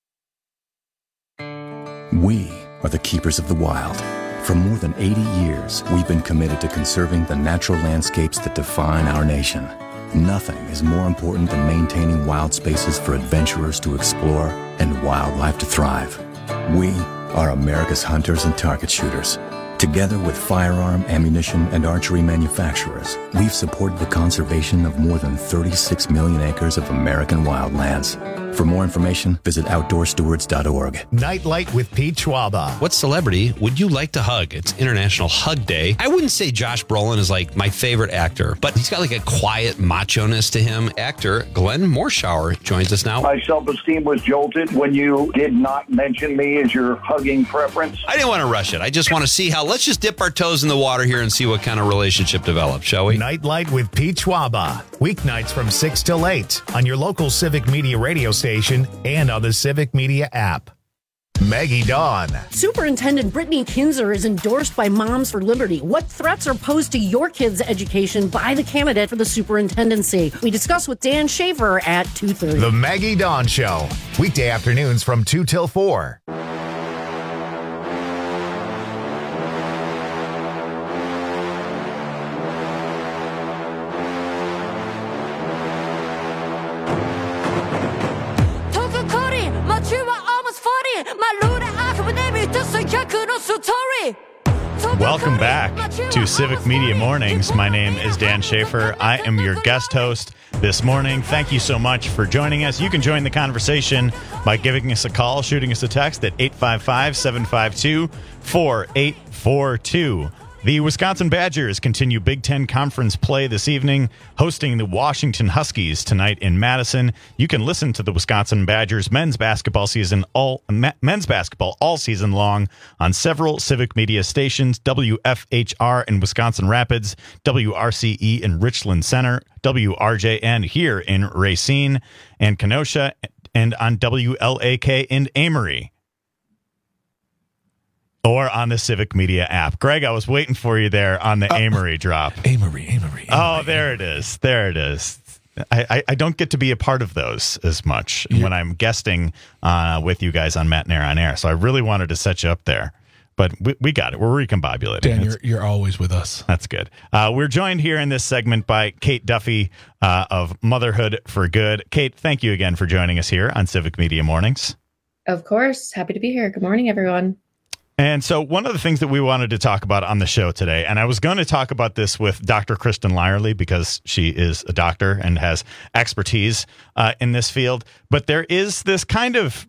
We are the keepers of the wild. For more than 80 years, we've been committed to conserving the natural landscapes that define our nation. Nothing is more important than maintaining wild spaces for adventurers to explore and wildlife to thrive. We are America's hunters and target shooters. Together with firearm, ammunition, and archery manufacturers, we've supported the conservation of more than 36 million acres of American wildlands. For more information, visit OutdoorStewards.org. Nightlight with Pete Schwaba. What celebrity would you like to hug? It's International Hug Day. I wouldn't say Josh Brolin is like my favorite actor, but he's got like a quiet macho-ness to him. Actor Glenn Morshower joins us now. My self-esteem was jolted when you did not mention me as your hugging preference. I didn't want to rush it. I just want to see how, let's just dip our toes in the water here and see what kind of relationship develops, shall we? Nightlight with Pete Schwaba. Weeknights from 6 till 8 on your local Civic Media radio station and on the Civic Media app. Maggie Dawn. Superintendent Brittany Kinzer is endorsed by Moms for Liberty. What threats are posed to your kids' education by the candidate for the superintendency? We discuss with Dan Schaefer at 2:30. The Maggie Dawn Show. Weekday afternoons from 2 till 4. Welcome back to Civic Media Mornings. My name is Dan Schaefer. I am your guest host this morning. Thank you so much for joining us. You can join the conversation by giving us a call, shooting us a text at 855-752-4842. The Wisconsin Badgers continue Big Ten Conference play this evening, hosting the Washington Huskies tonight in Madison. You can listen to the Wisconsin Badgers men's basketball all season long on several Civic Media stations: WFHR in Wisconsin Rapids, WRCE in Richland Center, WRJN here in Racine and Kenosha, and on WLAK in Amory. Or on the Civic Media app. Greg, I was waiting for you there on the Amory drop. Amory. Oh, there it is. I don't get to be a part of those as much when I'm guesting with you guys on Matt Nair on Air. So I really wanted to set you up there. But we got it. We're recombobulating. Dan, you're always with us. That's good. We're joined here in this segment by Kate Duffy of Motherhood for Good. Kate, thank you again for joining us here on Civic Media Mornings. Of course. Happy to be here. Good morning, everyone. And so one of the things that we wanted to talk about on the show today, and I was going to talk about this with Dr. Kristen Lyerly because she is a doctor and has expertise in this field, but there is this kind of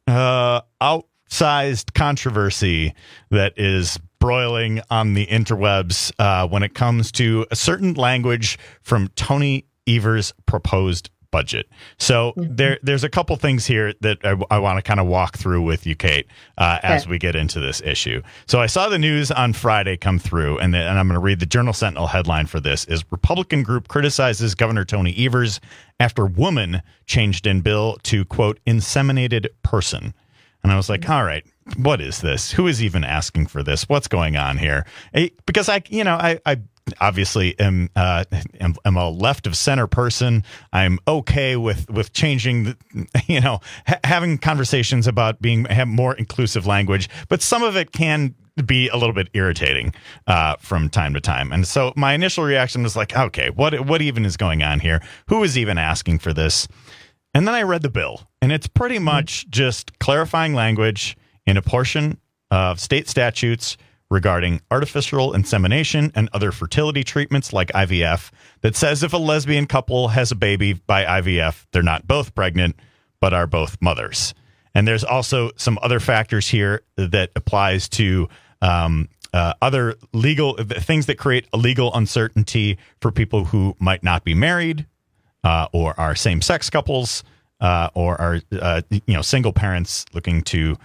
outsized controversy that is broiling on the interwebs when it comes to a certain language from Tony Evers' proposed budget. So there's a couple things here that I want to kind of walk through with you, Kate, as we get into this issue. So I saw the news on Friday come through, and I'm going to read the Journal Sentinel headline for this: is Republican group criticizes Governor Tony Evers after woman changed in bill to, quote, inseminated person. And I was like, all right, what is this? Who is even asking for this? What's going on here? Because I obviously am a left of center person. I'm okay with changing, having conversations about have more inclusive language, but some of it can be a little bit irritating from time to time. And so my initial reaction was like, okay, what even is going on here? Who is even asking for this? And then I read the bill, and it's pretty much just clarifying language in a portion of state statutes regarding artificial insemination and other fertility treatments like IVF that says if a lesbian couple has a baby by IVF, they're not both pregnant, but are both mothers. And there's also some other factors here that applies to other legal things that create a legal uncertainty for people who might not be married or are same-sex couples or are single parents looking to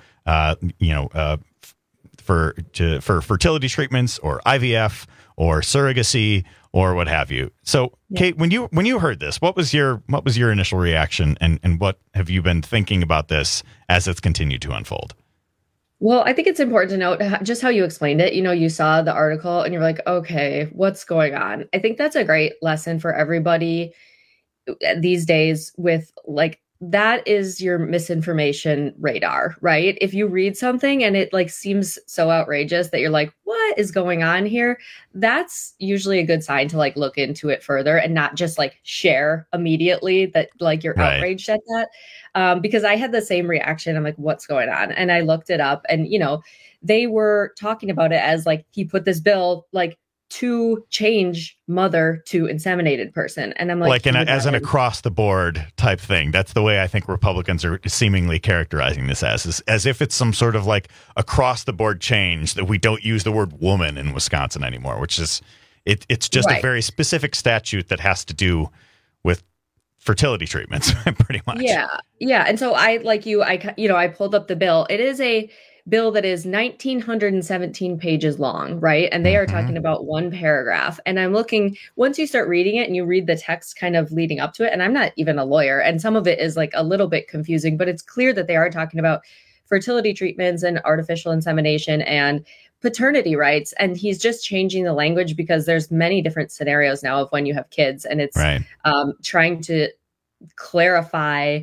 for fertility treatments or IVF or surrogacy or what have you. So, Kate, when you heard this, what was your initial reaction, and what have you been thinking about this as it's continued to unfold? Well, I think it's important to note just how you explained it. You saw the article and you're like, okay, what's going on? I think that's a great lesson for everybody these days with that is your misinformation radar, right? If you read something and it seems so outrageous that you're like, what is going on here? That's usually a good sign to look into it further and not just share immediately that you're outraged at that. Because I had the same reaction. I'm like, what's going on? And I looked it up and, they were talking about it as he put this bill to change mother to inseminated person. And I'm like as an across the board type thing. That's the way I think Republicans are seemingly characterizing this as if it's some sort of across the board change that we don't use the word woman in Wisconsin anymore, which is it's just a very specific statute that has to do with fertility treatments pretty much. Yeah. And so I pulled up the bill. It is a bill that is 1,917 pages long, right? And they are talking about one paragraph. And I'm looking, once you start reading it and you read the text kind of leading up to it, and I'm not even a lawyer, and some of it is a little bit confusing, but it's clear that they are talking about fertility treatments and artificial insemination and paternity rights. And he's just changing the language because there's many different scenarios now of when you have kids, and it's trying to clarify,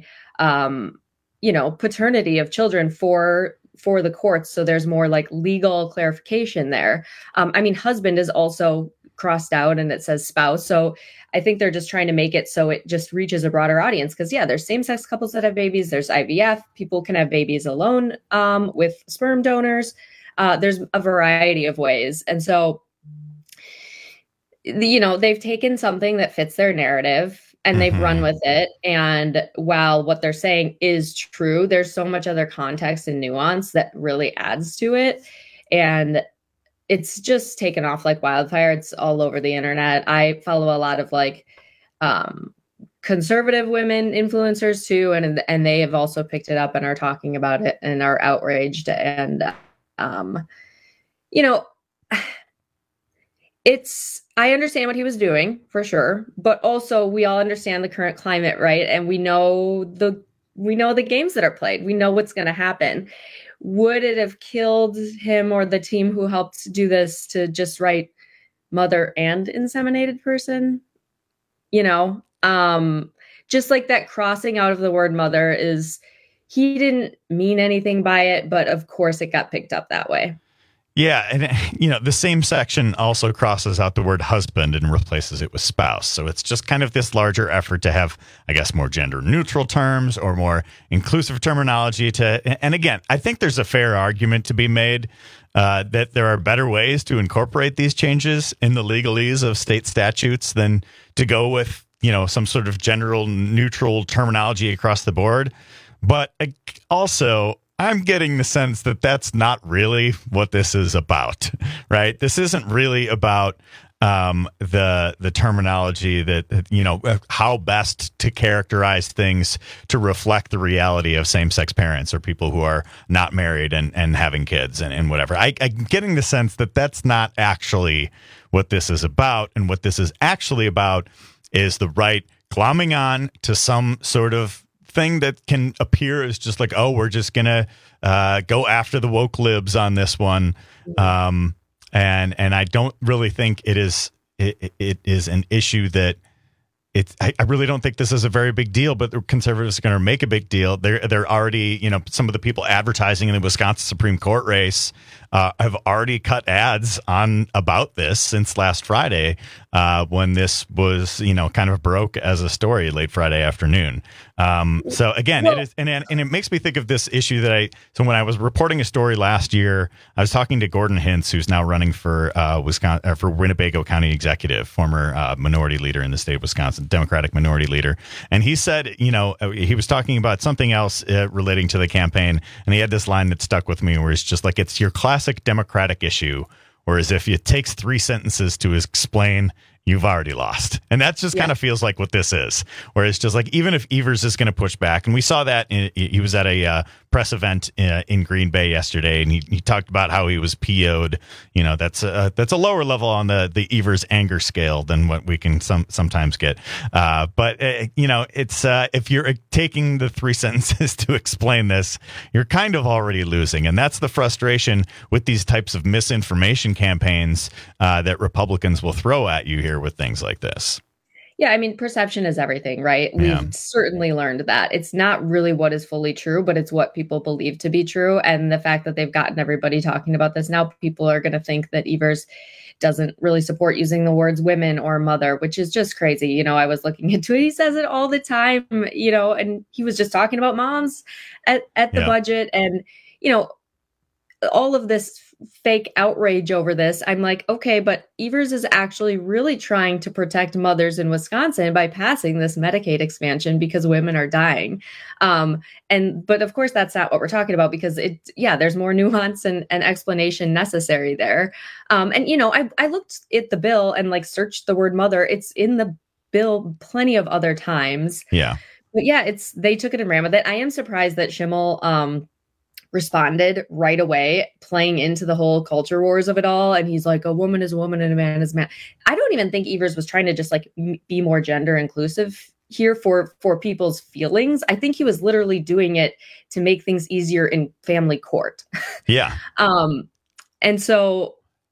paternity of children for the courts. So there's more legal clarification there. Husband is also crossed out and it says spouse. So I think they're just trying to make it so it just reaches a broader audience. Because there's same-sex couples that have babies. There's IVF. People can have babies alone with sperm donors. There's a variety of ways. And so, they've taken something that fits their narrative and they've run with it. And while what they're saying is true, there's so much other context and nuance that really adds to it. And it's just taken off like wildfire. It's all over the internet. I follow a lot of conservative women influencers too. And they have also picked it up and are talking about it and are outraged. And, I understand what he was doing for sure, but also we all understand the current climate, right? And we know the games that are played. We know what's going to happen. Would it have killed him or the team who helped do this to just write mother and inseminated person? Just like that crossing out of the word mother he didn't mean anything by it, but of course it got picked up that way. Yeah. And, the same section also crosses out the word husband and replaces it with spouse. So it's just kind of this larger effort to have, I guess, more gender neutral terms or more inclusive terminology and again, I think there's a fair argument to be made that there are better ways to incorporate these changes in the legalese of state statutes than to go with, some sort of gender neutral terminology across the board. But also, I'm getting the sense that that's not really what this is about, right? This isn't really about the terminology that, how best to characterize things to reflect the reality of same-sex parents or people who are not married and having kids and whatever. I'm getting the sense that that's not actually what this is about. And what this is actually about is the right glomming on to some sort of thing that can appear as just like, oh, we're just gonna go after the woke libs on this one, and I don't really think it is an issue that I really don't think this is a very big deal, but the conservatives are going to make a big deal. They're already, some of the people advertising in the Wisconsin Supreme Court race have already cut ads on about this since last Friday, when this was, kind of broke as a story late Friday afternoon. So again, it is, and it makes me think of this issue so when I was reporting a story last year, I was talking to Gordon Hintz, who's now running for Wisconsin, for Winnebago County Executive, former minority leader in the state of Wisconsin, Democratic minority leader. And he said, he was talking about something else relating to the campaign. And he had this line that stuck with me where it's just like, it's your classic Democratic issue. Whereas if it takes 3 sentences to explain, you've already lost. And that just kind of feels like what this is, where it's just like, even if Evers is going to push back, and we saw that he was at a press event in Green Bay yesterday, and he talked about how he was PO'd. That's a lower level on the Evers anger scale than what we can sometimes get. But it's if you're taking the 3 sentences to explain this, you're kind of already losing. And that's the frustration with these types of misinformation campaigns that Republicans will throw at you here with things like this. Yeah, I mean, perception is everything, right? Yeah. We've certainly learned that. It's not really what is fully true, but it's what people believe to be true. And the fact that they've gotten everybody talking about this now, people are going to think that Evers doesn't really support using the words women or mother, which is just crazy. I was looking into it. He says it all the time, and he was just talking about moms at the budget. And, all of this fake outrage over this. I'm like, okay, but Evers is actually really trying to protect mothers in Wisconsin by passing this Medicaid expansion because women are dying. But of course, that's not what we're talking about, because there's more nuance and explanation necessary there. I looked at the bill and searched the word mother. It's in the bill plenty of other times. Yeah. But they took it and ran with it. I am surprised that Schimmel, responded right away, playing into the whole culture wars of it all. And he's like, a woman is a woman and a man is a man. I don't even think Evers was trying to just be more gender inclusive here for people's feelings. I think he was literally doing it to make things easier in family court. Yeah. And so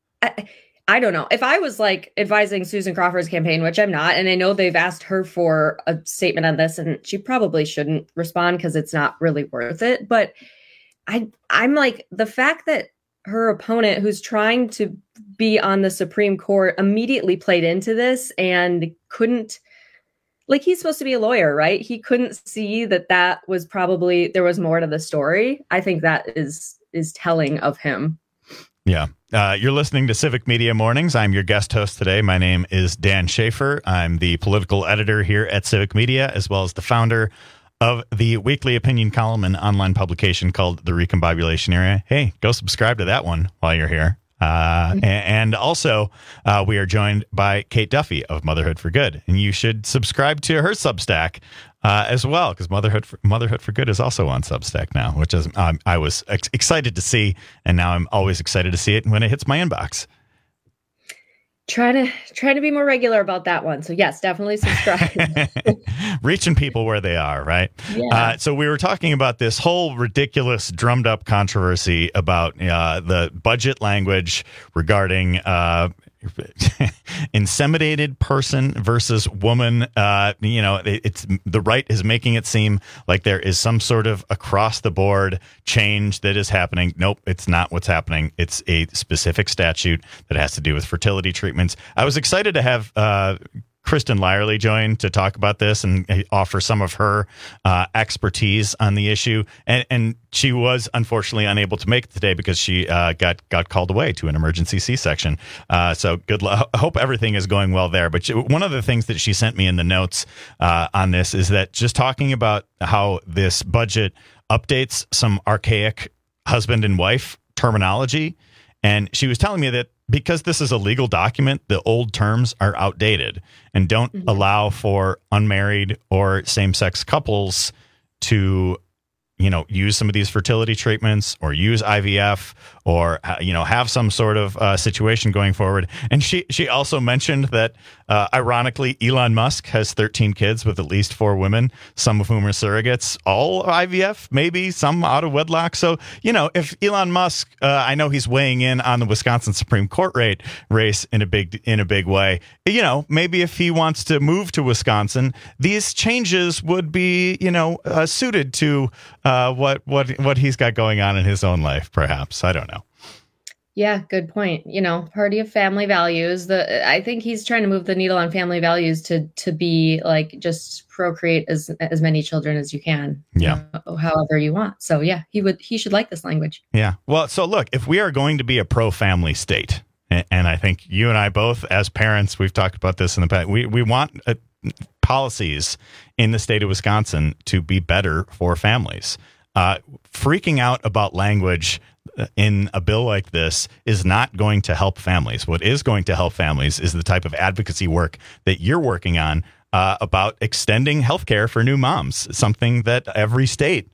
I don't know. If I was advising Susan Crawford's campaign, which I'm not, and I know they've asked her for a statement on this, and she probably shouldn't respond because it's not really worth it. But I'm like, the fact that her opponent, who's trying to be on the Supreme Court, immediately played into this and couldn't, he's supposed to be a lawyer, right? He couldn't see that was probably, there was more to the story. I think that is telling of him. Yeah. You're listening to Civic Media Mornings. I'm your guest host today. My name is Dan Schaefer. I'm the political editor here at Civic Media, as well as the founder of the weekly opinion column and online publication called The Recombobulation Era. Hey, go subscribe to that one while you're here. And also, we are joined by Kate Duffy of Motherhood for Good. And you should subscribe to her Substack as well, because Motherhood for Good is also on Substack now, which is I was excited to see, and now I'm always excited to see it when it hits my inbox. Trying to be more regular about that one. So yes, definitely subscribe. Reaching people where they are, right? Yeah. So we were talking about this whole ridiculous drummed up controversy about the budget language regarding inseminated person versus woman. It's the right is making it seem like there is some sort of across the board change that is happening. Nope, it's not what's happening. It's a specific statute that has to do with fertility treatments. I was excited to have Kristen Lyerly join to talk about this and offer some of her expertise on the issue. And she was unfortunately unable to make it today because she got called away to an emergency C-section. So good luck. I hope everything is going well there. But one of the things that she sent me in the notes on this is that just talking about how this budget updates some archaic husband and wife terminology. And she was telling me that because this is a legal document, the old terms are outdated and don't allow for unmarried or same-sex couples to, use some of these fertility treatments or use IVF or, have some sort of situation going forward. And she also mentioned that, ironically, Elon Musk has 13 kids with at least 4 women, some of whom are surrogates, all IVF, maybe some out of wedlock. So, if Elon Musk, I know he's weighing in on the Wisconsin Supreme Court race in a big way. Maybe if he wants to move to Wisconsin, these changes would be, suited to what he's got going on in his own life, perhaps. I don't know. Yeah, good point. Party of family values. I think he's trying to move the needle on family values to be like just procreate as many children as you can. Yeah. However you want. So yeah, he should like this language. Yeah. Well, so look, if we are going to be a pro-family state, and I think you and I both as parents, we've talked about this in the past, we want policies in the state of Wisconsin to be better for families. Freaking out about language in a bill like this is not going to help families. What is going to help families is the type of advocacy work that you're working on about extending healthcare for new moms, something that every state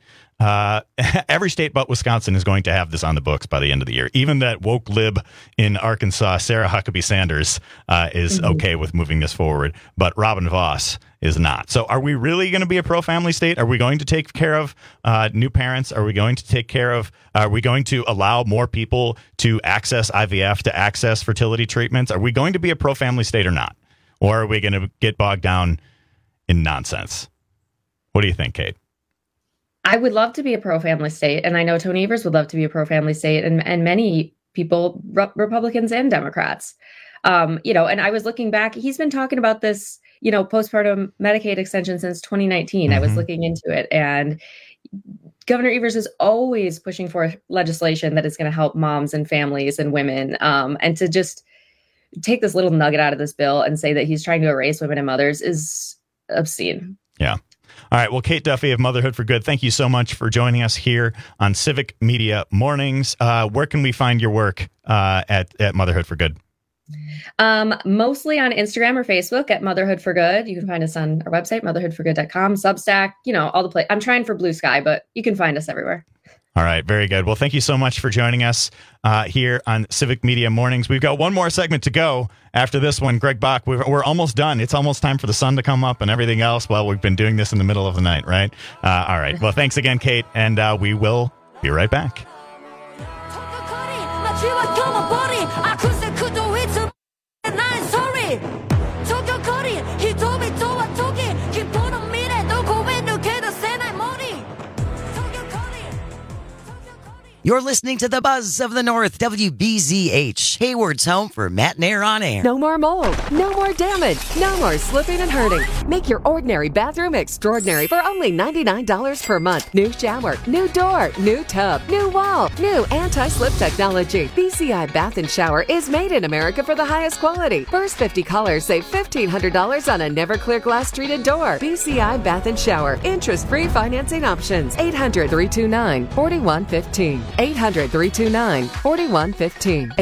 but Wisconsin is going to have this on the books by the end of the year. Even that woke lib in Arkansas, Sarah Huckabee Sanders, is okay with moving this forward, but Robin Vos is not. So are we really going to be a pro-family state? Are we going to take care of new parents? Are we going to allow more people to access IVF, to access fertility treatments? Are we going to be a pro-family state or not? Or are we going to get bogged down in nonsense? What do you think, Kate? I would love to be a pro-family state, and I know Tony Evers would love to be a pro-family state, and many people, Republicans and Democrats. And I was looking back, he's been talking about this, postpartum Medicaid extension since 2019. I was looking into it, and Governor Evers is always pushing for legislation that is going to help moms and families and women, and to just take this little nugget out of this bill and say that he's trying to erase women and mothers is obscene. Yeah. All right. Well, Kate Duffy of Motherhood for Good, thank you so much for joining us here on Civic Media Mornings. Where can we find your work at Motherhood for Good? Mostly on Instagram or Facebook at Motherhood for Good. You can find us on our website, motherhoodforgood.com, Substack, all the place. I'm trying for Blue Sky, but you can find us everywhere. All right. Very good. Well, thank you so much for joining us here on Civic Media Mornings. We've got one more segment to go after this one. Greg Bach, we're almost done. It's almost time for the sun to come up and everything else. Well, we've been doing this in the middle of the night, right? All right. Well, thanks again, Kate, and we will be right back. You're listening to the Buzz of the North, WBZH, Hayward's home for Matt and Air on air. No more mold, no more damage, no more slipping and hurting. Make your ordinary bathroom extraordinary for only $99 per month. New shower, new door, new tub, new wall, new anti-slip technology. BCI Bath and Shower is made in America for the highest quality. First 50 callers save $1,500 on a never clear glass treated door. BCI Bath and Shower. Interest-free financing options. 800-329-4115. 800-329-4115.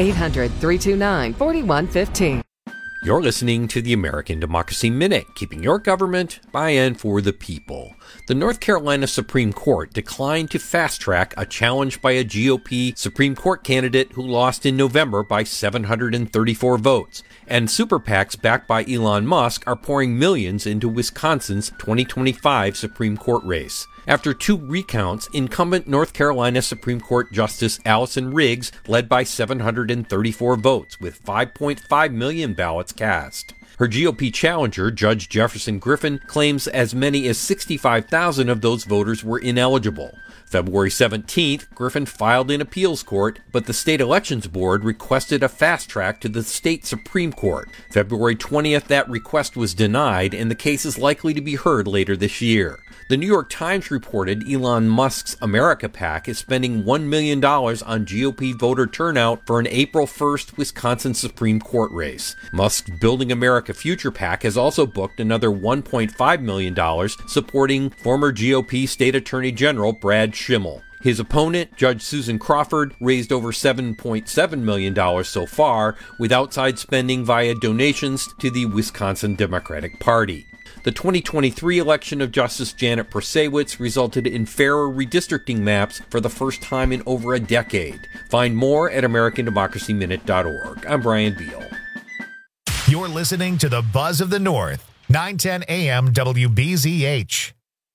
800-329-4115. You're listening to the American Democracy Minute, keeping your government by and for the people. The North Carolina Supreme Court declined to fast-track a challenge by a GOP Supreme Court candidate who lost in November by 734 votes. And super PACs backed by Elon Musk are pouring millions into Wisconsin's 2025 Supreme Court race. After 2 recounts, incumbent North Carolina Supreme Court Justice Allison Riggs led by 734 votes, with 5.5 million ballots cast. Her GOP challenger, Judge Jefferson Griffin, claims as many as 65,000 of those voters were ineligible. February 17th, Griffin filed in appeals court, but the state elections board requested a fast track to the state Supreme Court. February 20th, that request was denied, and the case is likely to be heard later this year. The New York Times reported Elon Musk's America PAC is spending $1 million on GOP voter turnout for an April 1st Wisconsin Supreme Court race. Musk's Building America Future PAC has also booked another $1.5 million supporting former GOP State Attorney General Brad Schimmel. His opponent, Judge Susan Crawford, raised over $7.7 million so far, with outside spending via donations to the Wisconsin Democratic Party. The 2023 election of Justice Janet Prasewicz resulted in fairer redistricting maps for the first time in over a decade. Find more at AmericanDemocracyMinute.org. I'm Brian Beal. You're listening to the Buzz of the North, 910 AM WBZH.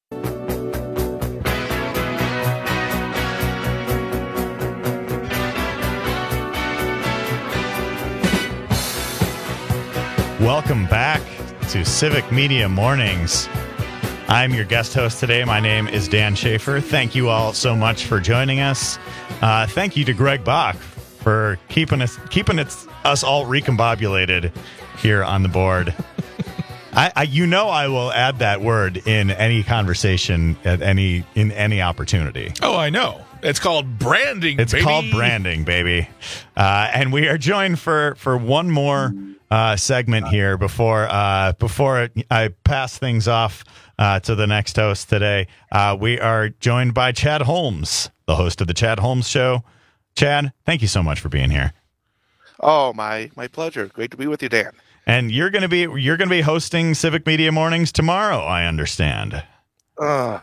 Welcome back to Civic Media Mornings. I'm your guest host today. My name is Dan Schaefer. Thank you all so much for joining us. Thank you to Greg Bach for keeping us all recombobulated here on the board. I will add that word in any conversation in any opportunity. Oh, I know. It's called branding. It's baby. called branding, baby. And we are joined for one more segment here before I pass things off to the next host today. We are joined by Chad Holmes, the host of the Chad Holmes Show. Chad, thank you so much for being here. Oh, my pleasure. Great to be with you, Dan. And you're gonna be hosting Civic Media Mornings tomorrow, I understand. That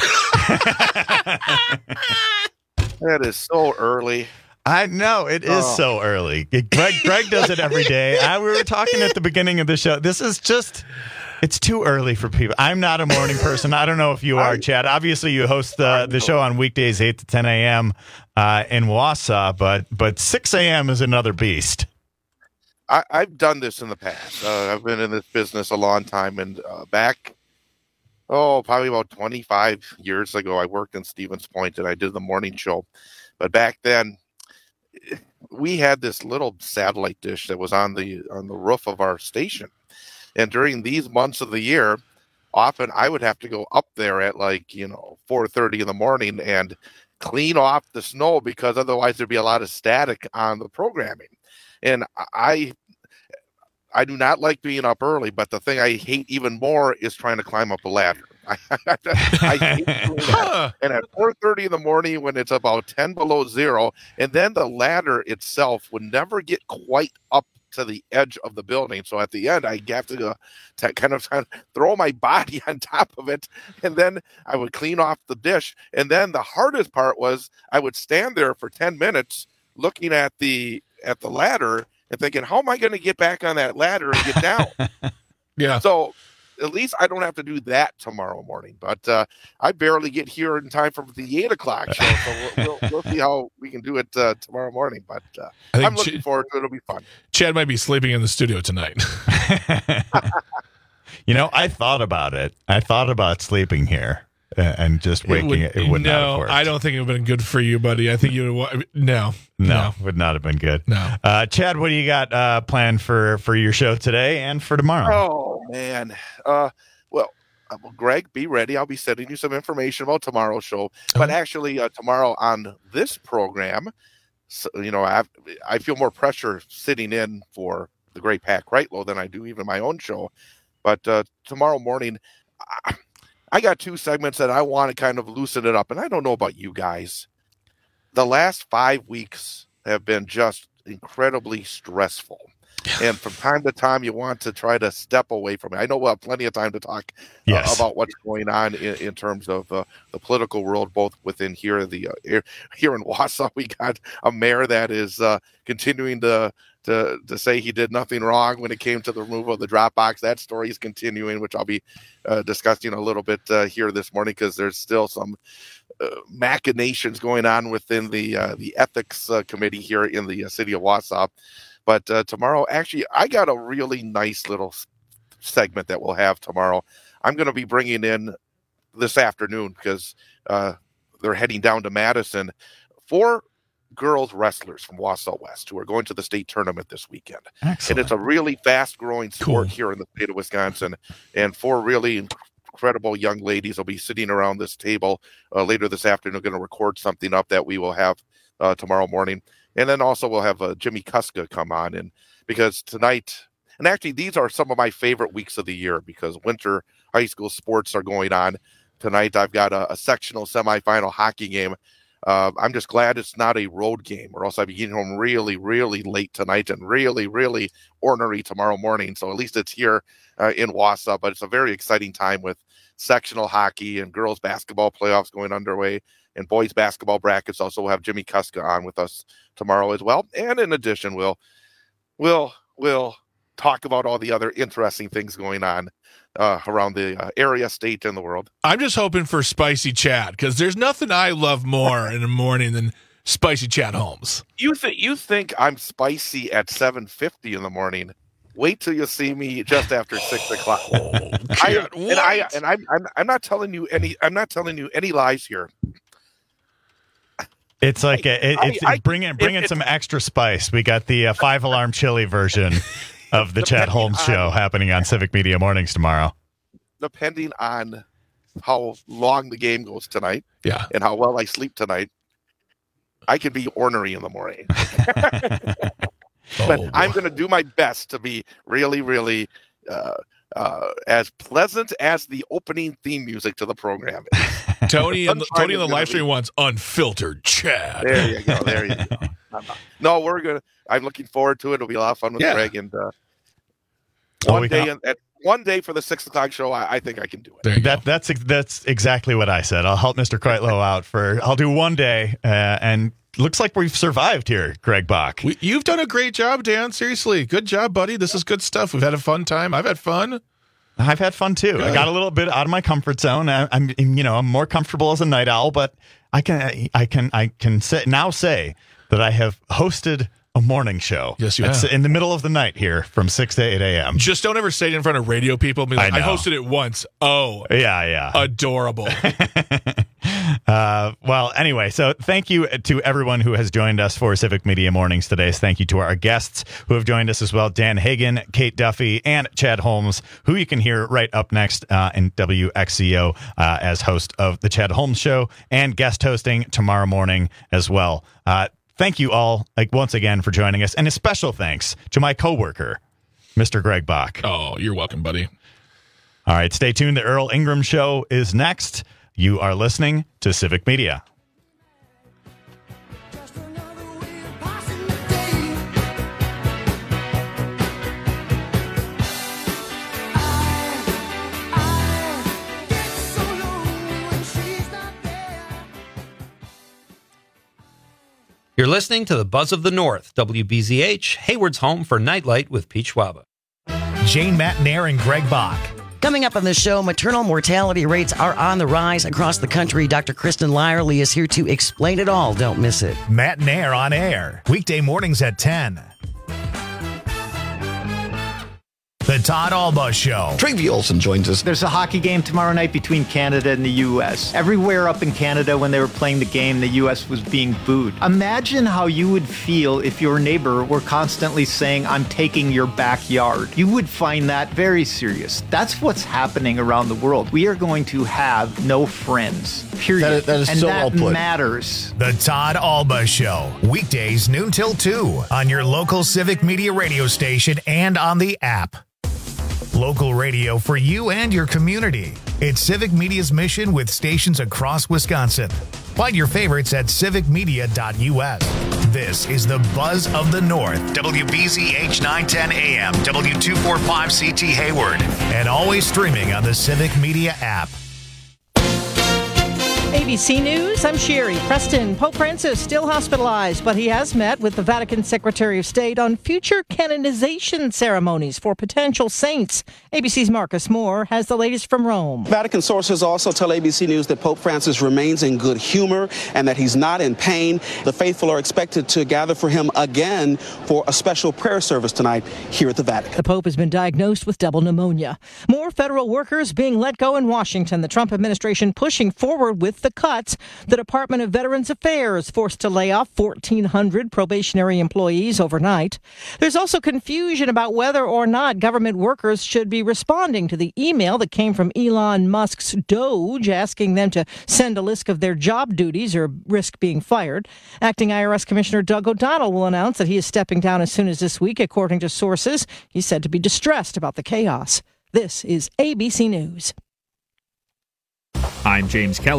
is so early. I know it is so early. Greg does it every day. We were talking at the beginning of the show. This is just, it's too early for people. I'm not a morning person. I don't know if you are, Chad. Obviously, you host the show on weekdays 8 to 10 a.m. In Wausau, but 6 a.m. is another beast. I've done this in the past. I've been in this business a long time, and back, probably about 25 years ago, I worked in Stevens Point, and I did the morning show. But back then, we had this little satellite dish that was on the roof of our station, and during these months of the year, often I would have to go up there at 4:30 in the morning and clean off the snow, because otherwise there'd be a lot of static on the programming. And I do not like being up early, but the thing I hate even more is trying to climb up a ladder. I hate doing that. And at 4:30 in the morning, when it's about 10 below zero, and then the ladder itself would never get quite up to the edge of the building. So at the end, I have to go to kind of throw my body on top of it, and then I would clean off the dish. And then the hardest part was I would stand there for 10 minutes looking at the ladder and thinking, how am I going to get back on that ladder and get down? Yeah. So at least I don't have to do that tomorrow morning. But I barely get here in time for the 8 o'clock show. So we'll see how we can do it tomorrow morning. But I'm looking forward to it. It'll be fun. Chad might be sleeping in the studio tonight. I thought about it. I thought about sleeping here. and just waking it would not have worked. I don't think it would have been good for you, buddy. I think you would. No, would not have been good. No. Chad, what do you got planned for your show today and for tomorrow? Oh man. Greg, be ready. I'll be sending you some information about tomorrow's show. But actually, tomorrow on this program, I feel more pressure sitting in for the great Pat Kreitlow than I do even my own show. But tomorrow morning, I got 2 segments that I want to kind of loosen it up. And I don't know about you guys. The last 5 weeks have been just incredibly stressful. And from time to time, you want to try to step away from it. I know we'll have plenty of time to talk about what's going on in terms of the political world, both within here in Wausau. We got a mayor that is continuing to say he did nothing wrong when it came to the removal of the drop box. That story is continuing, which I'll be discussing a little bit here this morning, because there's still some machinations going on within the ethics committee here in the city of Wausau. But tomorrow, actually, I got a really nice little segment that we'll have tomorrow. I'm going to be bringing in this afternoon, because they're heading down to Madison, 4 girls wrestlers from Wausau West who are going to the state tournament this weekend. Excellent. And it's a really fast-growing sport here in the state of Wisconsin. And 4 really incredible young ladies will be sitting around this table later this afternoon, going to record something up that we will have tomorrow morning. And then also we'll have Jimmy Kuska come on, and because tonight, and actually these are some of my favorite weeks of the year, because winter high school sports are going on. Tonight I've got a sectional semifinal hockey game. I'm just glad it's not a road game, or else I'd be getting home really, really late tonight and really, really ornery tomorrow morning. So at least it's here in Wausau, but it's a very exciting time with sectional hockey and girls basketball playoffs going underway, and boys basketball brackets. Also, we'll have Jimmy Kuska on with us tomorrow as well. And in addition, we'll talk about all the other interesting things going on around the area, state, and the world. I'm just hoping for Spicy Chad, because there's nothing I love more in the morning than Spicy Chad Holmes. You think I'm spicy at 7:50 in the morning? Wait till you see me just after 6 o'clock. I'm not telling you any. I'm not telling you any lies here. It's like bring in some extra spice. We got the 5-alarm chili version of the Chad Holmes show happening on Civic Media Mornings tomorrow. Depending on how long the game goes tonight, and how well I sleep tonight, I can be ornery in the morning. But I'm going to do my best to be really, really as pleasant as the opening theme music to the program is. Tony in the live stream wants unfiltered Chad. There you go. No, I'm looking forward to it. It'll be a lot of fun with Greg. And one day for the 6 o'clock show, I think I can do it. That's exactly what I said. I'll help Mr. Kreitlow out I'll do one day, and looks like we've survived here, Greg Bach. You've done a great job, Dan. Seriously, good job, buddy. This is good stuff. We've had a fun time. I've had fun. I've had fun too. Good. I got a little bit out of my comfort zone. I'm more comfortable as a night owl, but I can say that I have hosted a morning show. Yes, you have. In the middle of the night here from 6 to 8 a.m. Just don't ever say it in front of radio people. Be like, I hosted it once. Oh, yeah. Adorable. Well, anyway, so thank you to everyone who has joined us for Civic Media Mornings today. Thank you to our guests who have joined us as well, Dan Hagan, Kate Duffy, and Chad Holmes, who you can hear right up next in WXCO as host of The Chad Holmes Show and guest hosting tomorrow morning as well. Thank you all once again for joining us, and a special thanks to my coworker, Mr. Greg Bach. Oh, you're welcome, buddy. All right, stay tuned. The Earl Ingram Show is next. You are listening to Civic Media. You're listening to the Buzz of the North, WBZH, Hayward's home for Nightlight with Pete Schwaba. Jane Matnair and Greg Bach. Coming up on the show, maternal mortality rates are on the rise across the country. Dr. Kristen Lyerly is here to explain it all. Don't miss it. Matnair on air, weekday mornings at 10. The Todd Alba Show. Travie Olson joins us. There's a hockey game tomorrow night between Canada and the U.S. Everywhere up in Canada when they were playing the game, the U.S. was being booed. Imagine how you would feel if your neighbor were constantly saying, I'm taking your backyard. You would find that very serious. That's what's happening around the world. We are going to have no friends, period. That is and so that well put. matters. The Todd Alba Show. Weekdays noon till 2 on your local Civic Media radio station and on the app. Local radio for you and your community. It's Civic Media's mission with stations across Wisconsin. Find your favorites at civicmedia.us. This is the Buzz of the North, WBZH 910 AM, W245CT Hayward, and always streaming on the Civic Media app. ABC News, I'm Sherry. Preston, Pope Francis still hospitalized, but he has met with the Vatican Secretary of State on future canonization ceremonies for potential saints. ABC's Marcus Moore has the latest from Rome. Vatican sources also tell ABC News that Pope Francis remains in good humor and that he's not in pain. The faithful are expected to gather for him again for a special prayer service tonight here at the Vatican. The Pope has been diagnosed with double pneumonia. More federal workers being let go in Washington. The Trump administration pushing forward with the cuts. The Department of Veterans Affairs forced to lay off 1,400 probationary employees overnight. There's also confusion about whether or not government workers should be responding to the email that came from Elon Musk's Doge asking them to send a list of their job duties or risk being fired. Acting IRS Commissioner Doug O'Donnell will announce that he is stepping down as soon as this week, according to sources. He's said to be distressed about the chaos. This is ABC News. I'm James Kelly.